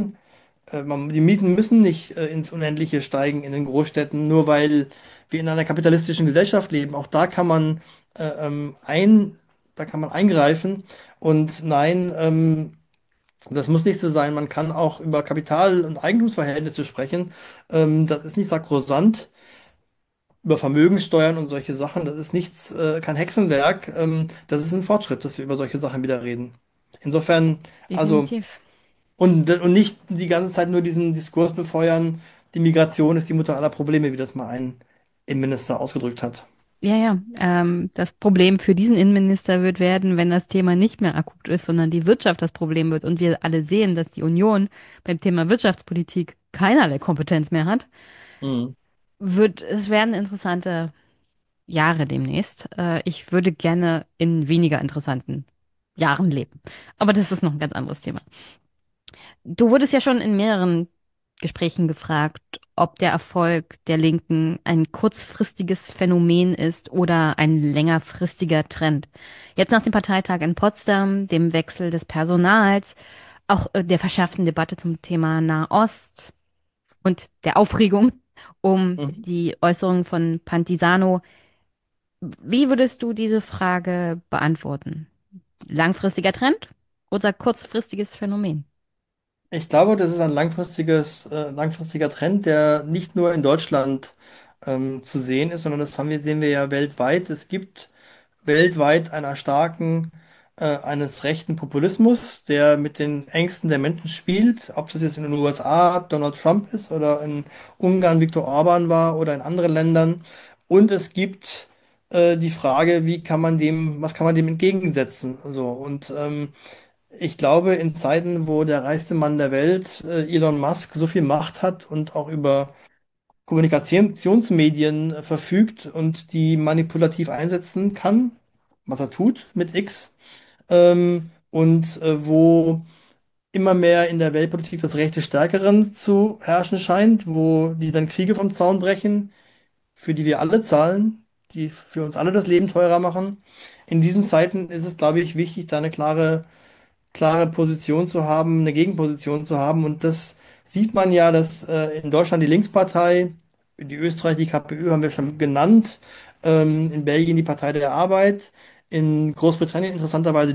die Mieten müssen nicht ins Unendliche steigen in den Großstädten, nur weil wir in einer kapitalistischen Gesellschaft leben. Auch äh, ähm, ein, da kann man eingreifen. Und nein, das muss nicht so sein. Man kann auch über Kapital- und Eigentumsverhältnisse sprechen. Das ist nicht sakrosant. Über Vermögenssteuern und solche Sachen. Das ist kein Hexenwerk. Das ist ein Fortschritt, dass wir über solche Sachen wieder reden. Insofern, also, Definitiv. und nicht die ganze Zeit nur diesen Diskurs befeuern, die Migration ist die Mutter aller Probleme, wie das mal ein Innenminister ausgedrückt hat. Ja, ja. Das Problem für diesen Innenminister wird werden, wenn das Thema nicht mehr akut ist, sondern die Wirtschaft das Problem wird und wir alle sehen, dass die Union beim Thema Wirtschaftspolitik keinerlei Kompetenz mehr hat, Mhm. es werden interessante Jahre demnächst. Ich würde gerne in weniger interessanten Jahren leben. Aber das ist noch ein ganz anderes Thema. Du wurdest ja schon in mehreren Gesprächen gefragt, ob der Erfolg der Linken ein kurzfristiges Phänomen ist oder ein längerfristiger Trend. Jetzt nach dem Parteitag in Potsdam, dem Wechsel des Personals, auch der verschärften Debatte zum Thema Nahost und der Aufregung um Mhm. die Äußerungen von Pantisano. Wie würdest du diese Frage beantworten? Langfristiger Trend oder kurzfristiges Phänomen? Ich glaube, das ist ein langfristiger Trend, der nicht nur in Deutschland zu sehen ist, sondern sehen wir ja weltweit. Es gibt weltweit eines rechten Populismus, der mit den Ängsten der Menschen spielt, ob das jetzt in den USA Donald Trump ist oder in Ungarn Viktor Orban war oder in anderen Ländern. Und es gibt die Frage, was kann man dem entgegensetzen? So, und ich glaube, in Zeiten, wo der reichste Mann der Welt, Elon Musk, so viel Macht hat und auch über Kommunikationsmedien verfügt und die manipulativ einsetzen kann, was er tut mit X, wo immer mehr in der Weltpolitik das Recht des Stärkeren zu herrschen scheint, wo die dann Kriege vom Zaun brechen, für die wir alle zahlen, die für uns alle das Leben teurer machen. In diesen Zeiten ist es, glaube ich, wichtig, da eine klare Position zu haben, eine Gegenposition zu haben. Und das sieht man ja, dass in Deutschland die Linkspartei, die Österreich, die KPÖ haben wir schon genannt, in Belgien die Partei der Arbeit, in Großbritannien interessanterweise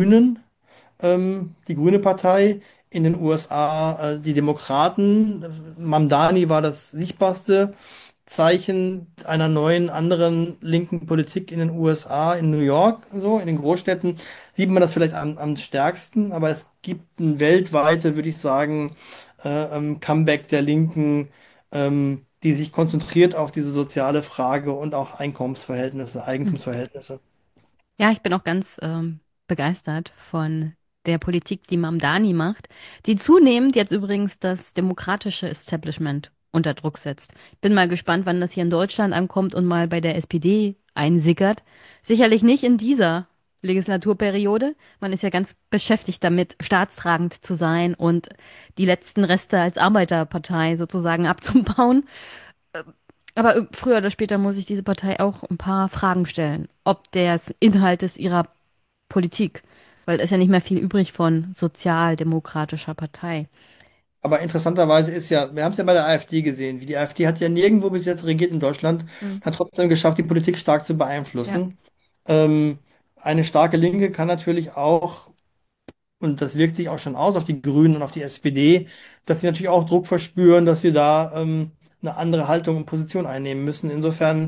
die Grüne Partei, in den USA die Demokraten. Mamdani war das sichtbarste Zeichen einer neuen, anderen linken Politik in den USA, in New York, so, in den Großstädten sieht man das vielleicht am stärksten, aber es gibt ein weltweite, würde ich sagen, Comeback der Linken, die sich konzentriert auf diese soziale Frage und auch Einkommensverhältnisse, Hm. Eigentumsverhältnisse. Ja, ich bin auch ganz begeistert von der Politik, die Mamdani macht, die zunehmend jetzt übrigens das demokratische Establishment unter Druck setzt. Bin mal gespannt, wann das hier in Deutschland ankommt und mal bei der SPD einsickert. Sicherlich nicht in dieser Legislaturperiode. Man ist ja ganz beschäftigt damit, staatstragend zu sein und die letzten Reste als Arbeiterpartei sozusagen abzubauen. Aber früher oder später muss sich diese Partei auch ein paar Fragen stellen, ob des Inhaltes ihrer Politik, weil es ist ja nicht mehr viel übrig von sozialdemokratischer Partei. Aber interessanterweise ist ja, wir haben es ja bei der AfD gesehen, wie die AfD hat ja nirgendwo bis jetzt regiert in Deutschland, Hm. hat trotzdem geschafft, die Politik stark zu Ja. beeinflussen. Ähm, eine starke Linke kann natürlich auch, und das wirkt sich auch schon aus auf die Grünen und auf die SPD, dass sie natürlich auch Druck verspüren, dass sie da eine andere Haltung und Position einnehmen müssen. Insofern,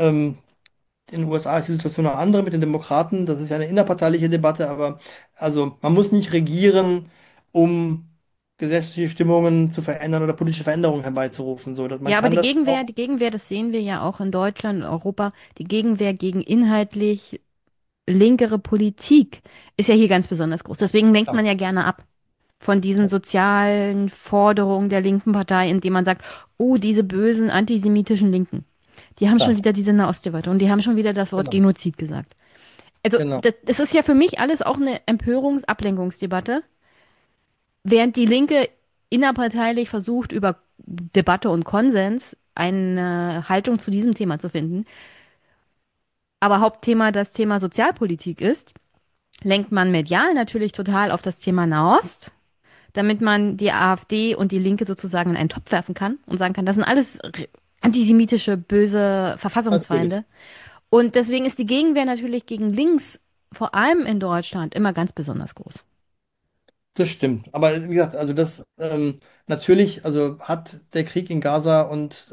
in den USA ist die Situation eine andere mit den Demokraten. Das ist ja eine innerparteiliche Debatte, aber also man muss nicht regieren, um gesellschaftliche Stimmungen zu verändern oder politische Veränderungen herbeizurufen. So, dass man Ja, aber kann das auch. Die Gegenwehr, das sehen wir ja auch in Deutschland und Europa, die Gegenwehr gegen inhaltlich linkere Politik ist ja hier ganz besonders groß. Deswegen lenkt Ja, man ja gerne ab von diesen sozialen Forderungen der linken Partei, indem man sagt, oh, diese bösen antisemitischen Linken, die haben schon klar, wieder diese Nahostdebatte und die haben schon wieder das Wort genau, Genozid gesagt. Also genau. das ist ja für mich alles auch eine Empörungsablenkungsdebatte, während die Linke innerparteilich versucht, über Debatte und Konsens eine Haltung zu diesem Thema zu finden, aber Hauptthema das Thema Sozialpolitik ist, lenkt man medial natürlich total auf das Thema Nahost, damit man die AfD und die Linke sozusagen in einen Topf werfen kann und sagen kann, das sind alles antisemitische, böse Natürlich. Verfassungsfeinde. Und deswegen ist die Gegenwehr natürlich gegen links, vor allem in Deutschland, immer ganz besonders groß. Das stimmt. Aber wie gesagt, also das natürlich, also hat der Krieg in Gaza und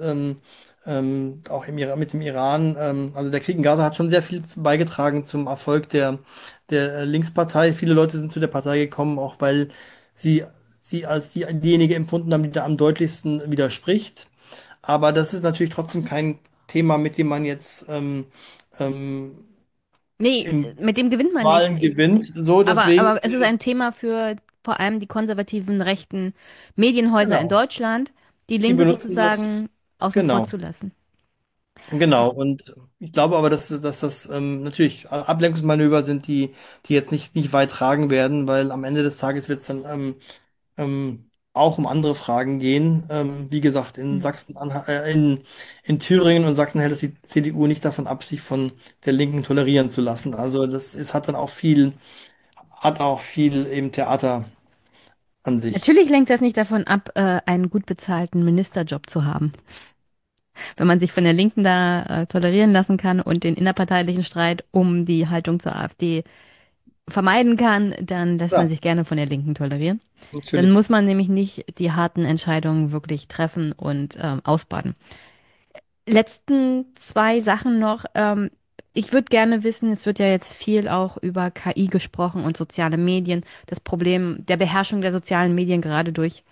auch mit dem Iran, also der Krieg in Gaza hat schon sehr viel beigetragen zum Erfolg der Linkspartei. Viele Leute sind zu der Partei gekommen, auch weil sie sie als diejenige empfunden haben, die da am deutlichsten widerspricht. Aber das ist natürlich trotzdem kein Thema, mit dem man jetzt ähm, Nee, im mit dem gewinnt man nicht. Wahlen gewinnt. So, deswegen Aber es ist ein Thema für vor allem die konservativen rechten Medienhäuser in genau. Deutschland, die Die Linke benutzen das. sozusagen außen vor Genau, zu lassen. genau. Und ich glaube aber, dass das natürlich Ablenkungsmanöver sind, die jetzt nicht weit tragen werden, weil am Ende des Tages wird es dann auch um andere Fragen gehen. Wie gesagt, Hm. in Thüringen und Sachsen hält es die CDU nicht davon ab, sich von der Linken tolerieren zu lassen. Also hat dann hat auch viel eben Theater an sich. Natürlich lenkt das nicht davon ab, einen gut bezahlten Ministerjob zu haben. Wenn man sich von der Linken da tolerieren lassen kann und den innerparteilichen Streit um die Haltung zur AfD vermeiden kann, dann lässt man Ja, sich gerne von der Linken tolerieren. Dann natürlich. muss man nämlich nicht die harten Entscheidungen wirklich treffen und ausbaden. Letzten zwei Sachen noch. Ich würde gerne wissen, es wird ja jetzt viel auch über KI gesprochen und soziale Medien. Das Problem der Beherrschung der sozialen Medien gerade durch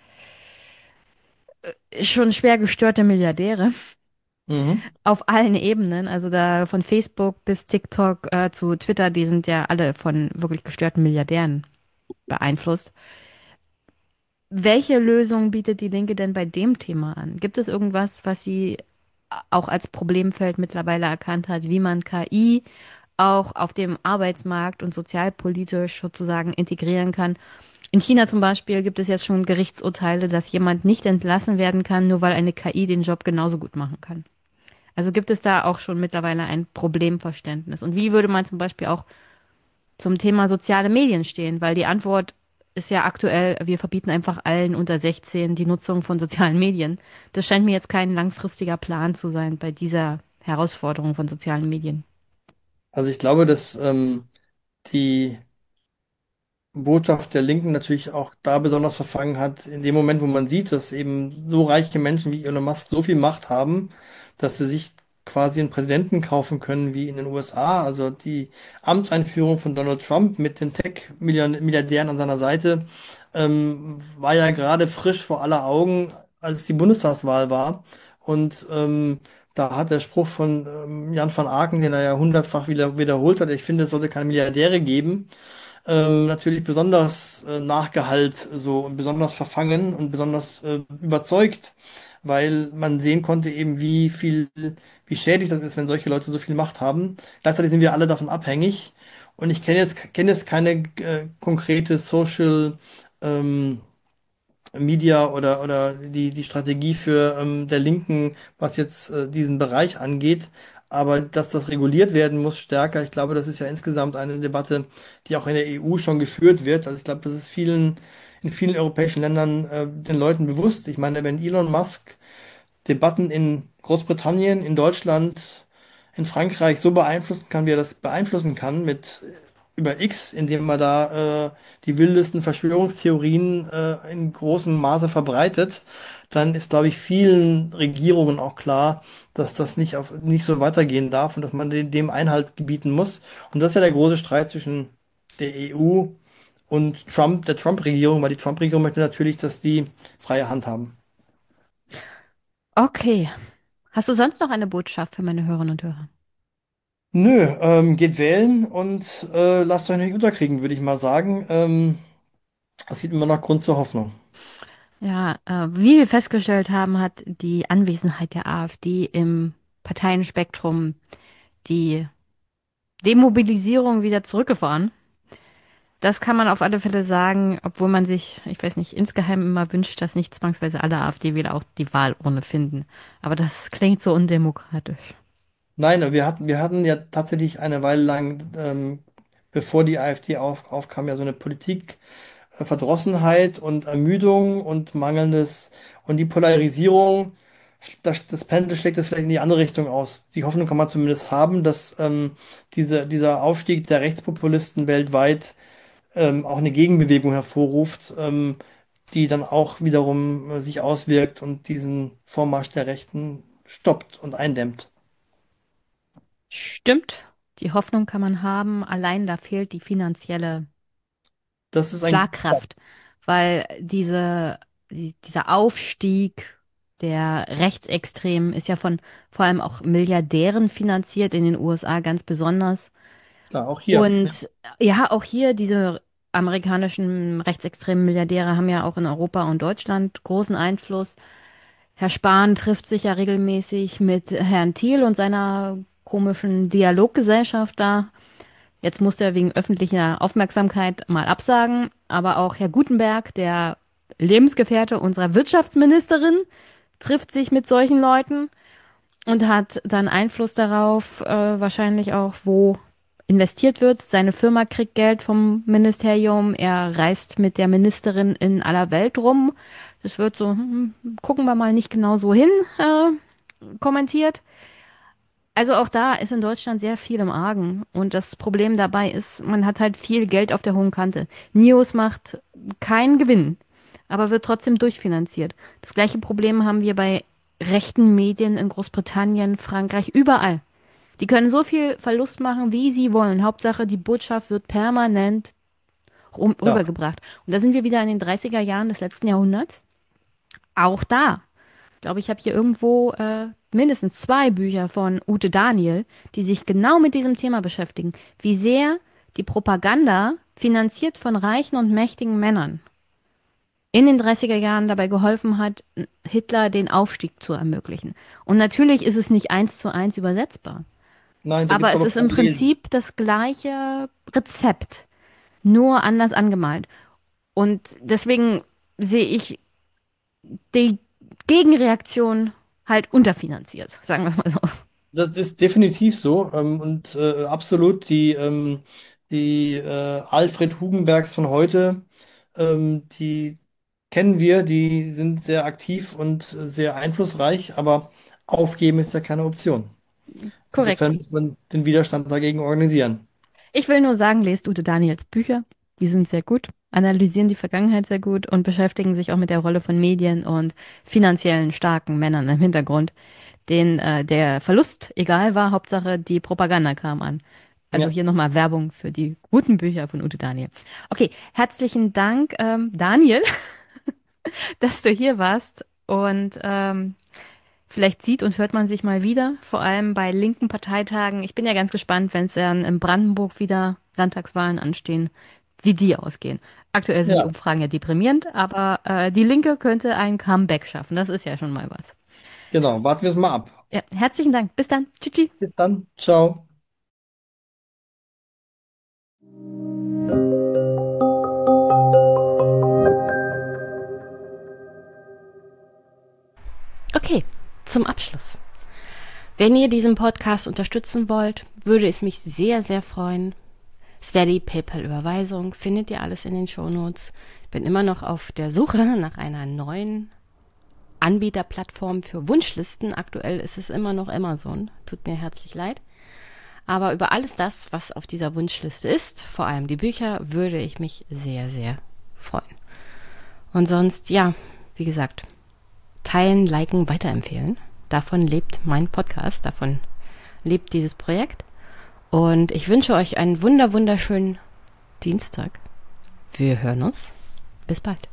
schon schwer gestörte Milliardäre Mhm. auf allen Ebenen. Also da von Facebook bis TikTok zu Twitter, die sind ja alle von wirklich gestörten Milliardären beeinflusst. Welche Lösung bietet die Linke denn bei dem Thema an? Gibt es irgendwas, was sie auch als Problemfeld mittlerweile erkannt hat, wie man KI auch auf dem Arbeitsmarkt und sozialpolitisch sozusagen integrieren kann? In China zum Beispiel gibt es jetzt schon Gerichtsurteile, dass jemand nicht entlassen werden kann, nur weil eine KI den Job genauso gut machen kann. Also gibt es da auch schon mittlerweile ein Problemverständnis? Und wie würde man zum Beispiel auch zum Thema soziale Medien stehen? Weil die Antwort ist ja aktuell, wir verbieten einfach allen unter 16 die Nutzung von sozialen Medien. Das scheint mir jetzt kein langfristiger Plan zu sein bei dieser Herausforderung von sozialen Medien. Also ich glaube, dass die Botschaft der Linken natürlich auch da besonders verfangen hat, in dem Moment, wo man sieht, dass eben so reiche Menschen wie Elon Musk so viel Macht haben, dass sie sich quasi einen Präsidenten kaufen können wie in den USA. Also die Amtseinführung von Donald Trump mit den Tech-Milliardären an seiner Seite war ja gerade frisch vor aller Augen, als die Bundestagswahl war. Und da hat der Spruch von Jan van Aken, den er ja hundertfach wiederholt hat, ich finde, es sollte keine Milliardäre geben, natürlich besonders nachgehallt so und besonders verfangen und besonders überzeugt, weil man sehen konnte eben, wie schädlich das ist, wenn solche Leute so viel Macht haben. Gleichzeitig sind wir alle davon abhängig und ich kenne jetzt keine konkrete Social ähm, Media oder die Strategie für der Linken, was jetzt diesen Bereich angeht. Aber dass das reguliert werden muss stärker, ich glaube, das ist ja insgesamt eine Debatte, die auch in der EU schon geführt wird. Also ich glaube, das ist in vielen europäischen Ländern den Leuten bewusst. Ich meine, wenn Elon Musk Debatten in Großbritannien, in Deutschland, in Frankreich so beeinflussen kann, wie er das beeinflussen kann mit über X, indem man da die wildesten Verschwörungstheorien in großem Maße verbreitet, dann ist, glaube ich, vielen Regierungen auch klar, dass das nicht so weitergehen darf und dass man dem Einhalt gebieten muss. Und das ist ja der große Streit zwischen der EU und Trump, der Trump-Regierung, weil die Trump-Regierung möchte natürlich, dass die freie Hand haben. Okay. Hast du sonst noch eine Botschaft für meine Hörerinnen und Hörer? Nö, geht wählen und lasst euch nicht unterkriegen, würde ich mal sagen. Es gibt immer noch Grund zur Hoffnung. Ja, wie wir festgestellt haben, hat die Anwesenheit der AfD im Parteienspektrum die Demobilisierung wieder zurückgefahren. Das kann man auf alle Fälle sagen, obwohl man sich, ich weiß nicht, insgeheim immer wünscht, dass nicht zwangsweise alle AfD-Wähler auch die Wahlurne finden. Aber das klingt so undemokratisch. Nein, wir hatten ja tatsächlich eine Weile lang, bevor die AfD aufkam, ja so eine Verdrossenheit und Ermüdung und mangelndes und die Polarisierung, das Pendel schlägt es vielleicht in die andere Richtung aus. Die Hoffnung kann man zumindest haben, dass dieser Aufstieg der Rechtspopulisten weltweit auch eine Gegenbewegung hervorruft, die dann auch wiederum sich auswirkt und diesen Vormarsch der Rechten stoppt und eindämmt. Stimmt, die Hoffnung kann man haben, allein da fehlt die finanzielle Das ist ein, Schlagkraft, weil dieser Aufstieg der Rechtsextremen ist ja von vor allem auch Milliardären finanziert, in den USA ganz besonders. klar, auch hier. Ja. Und ja, auch hier diese amerikanischen rechtsextremen Milliardäre haben ja auch in Europa und Deutschland großen Einfluss. Herr Spahn trifft sich ja regelmäßig mit Herrn Thiel und seiner komischen Dialoggesellschaft da. Jetzt musste er wegen öffentlicher Aufmerksamkeit mal absagen, aber auch Herr Gutenberg, der Lebensgefährte unserer Wirtschaftsministerin, trifft sich mit solchen Leuten und hat dann Einfluss darauf, wahrscheinlich auch, wo investiert wird. Seine Firma kriegt Geld vom Ministerium. Er reist mit der Ministerin in aller Welt rum. Das wird so, gucken wir mal nicht genau so hin, kommentiert. Also auch da ist in Deutschland sehr viel im Argen. Und das Problem dabei ist, man hat halt viel Geld auf der hohen Kante. NIOS macht keinen Gewinn, aber wird trotzdem durchfinanziert. Das gleiche Problem haben wir bei rechten Medien in Großbritannien, Frankreich, überall. Die können so viel Verlust machen, wie sie wollen. Hauptsache, die Botschaft wird permanent Ja. rübergebracht. Und da sind wir wieder in den 30er Jahren des letzten Jahrhunderts. Auch da glaube, ich habe hier irgendwo mindestens zwei Bücher von Ute Daniel, die sich genau mit diesem Thema beschäftigen. Wie sehr die Propaganda, finanziert von reichen und mächtigen Männern, in den 30er Jahren dabei geholfen hat, Hitler den Aufstieg zu ermöglichen. Und natürlich ist es nicht eins zu eins übersetzbar. Nein, da gibt Aber es es aber ist im Parallelen. Prinzip das gleiche Rezept, nur anders angemalt. Und deswegen sehe ich die Gegenreaktion halt unterfinanziert, sagen wir es mal so. Das ist definitiv so und absolut die Alfred Hugenbergs von heute, die kennen wir, die sind sehr aktiv und sehr einflussreich, aber aufgeben ist ja keine Option. Korrekt. Insofern muss man den Widerstand dagegen organisieren. Ich will nur sagen, lest Ute Daniels Bücher. Die sind sehr gut, analysieren die Vergangenheit sehr gut und beschäftigen sich auch mit der Rolle von Medien und finanziellen starken Männern im Hintergrund, denen der Verlust egal war, Hauptsache die Propaganda kam an. Also Ja, hier nochmal Werbung für die guten Bücher von Ute Daniel. Okay, herzlichen Dank, Daniel, dass du hier warst und vielleicht sieht und hört man sich mal wieder, vor allem bei linken Parteitagen. Ich bin ja ganz gespannt, wenn es dann in Brandenburg wieder Landtagswahlen anstehen, wie die ausgehen. Aktuell sind die Ja, Umfragen ja deprimierend, aber die Linke könnte ein Comeback schaffen. Das ist ja schon mal was. genau. Warten wir es mal ab. Ja, herzlichen Dank. Bis dann. Tschüssi. Bis dann. Ciao. Okay, zum Abschluss. Wenn ihr diesen Podcast unterstützen wollt, würde es mich sehr, sehr freuen. Steady, PayPal-Überweisung, findet ihr alles in den Shownotes. Bin immer noch auf der Suche nach einer neuen Anbieterplattform für Wunschlisten. Aktuell ist es immer noch Amazon. Tut mir herzlich leid. Aber über alles das, was auf dieser Wunschliste ist, vor allem die Bücher, würde ich mich sehr, sehr freuen. Und sonst, ja, wie gesagt, teilen, liken, weiterempfehlen. Davon lebt mein Podcast, davon lebt dieses Projekt. Und ich wünsche euch einen wunderschönen Dienstag. Wir hören uns. Bis bald.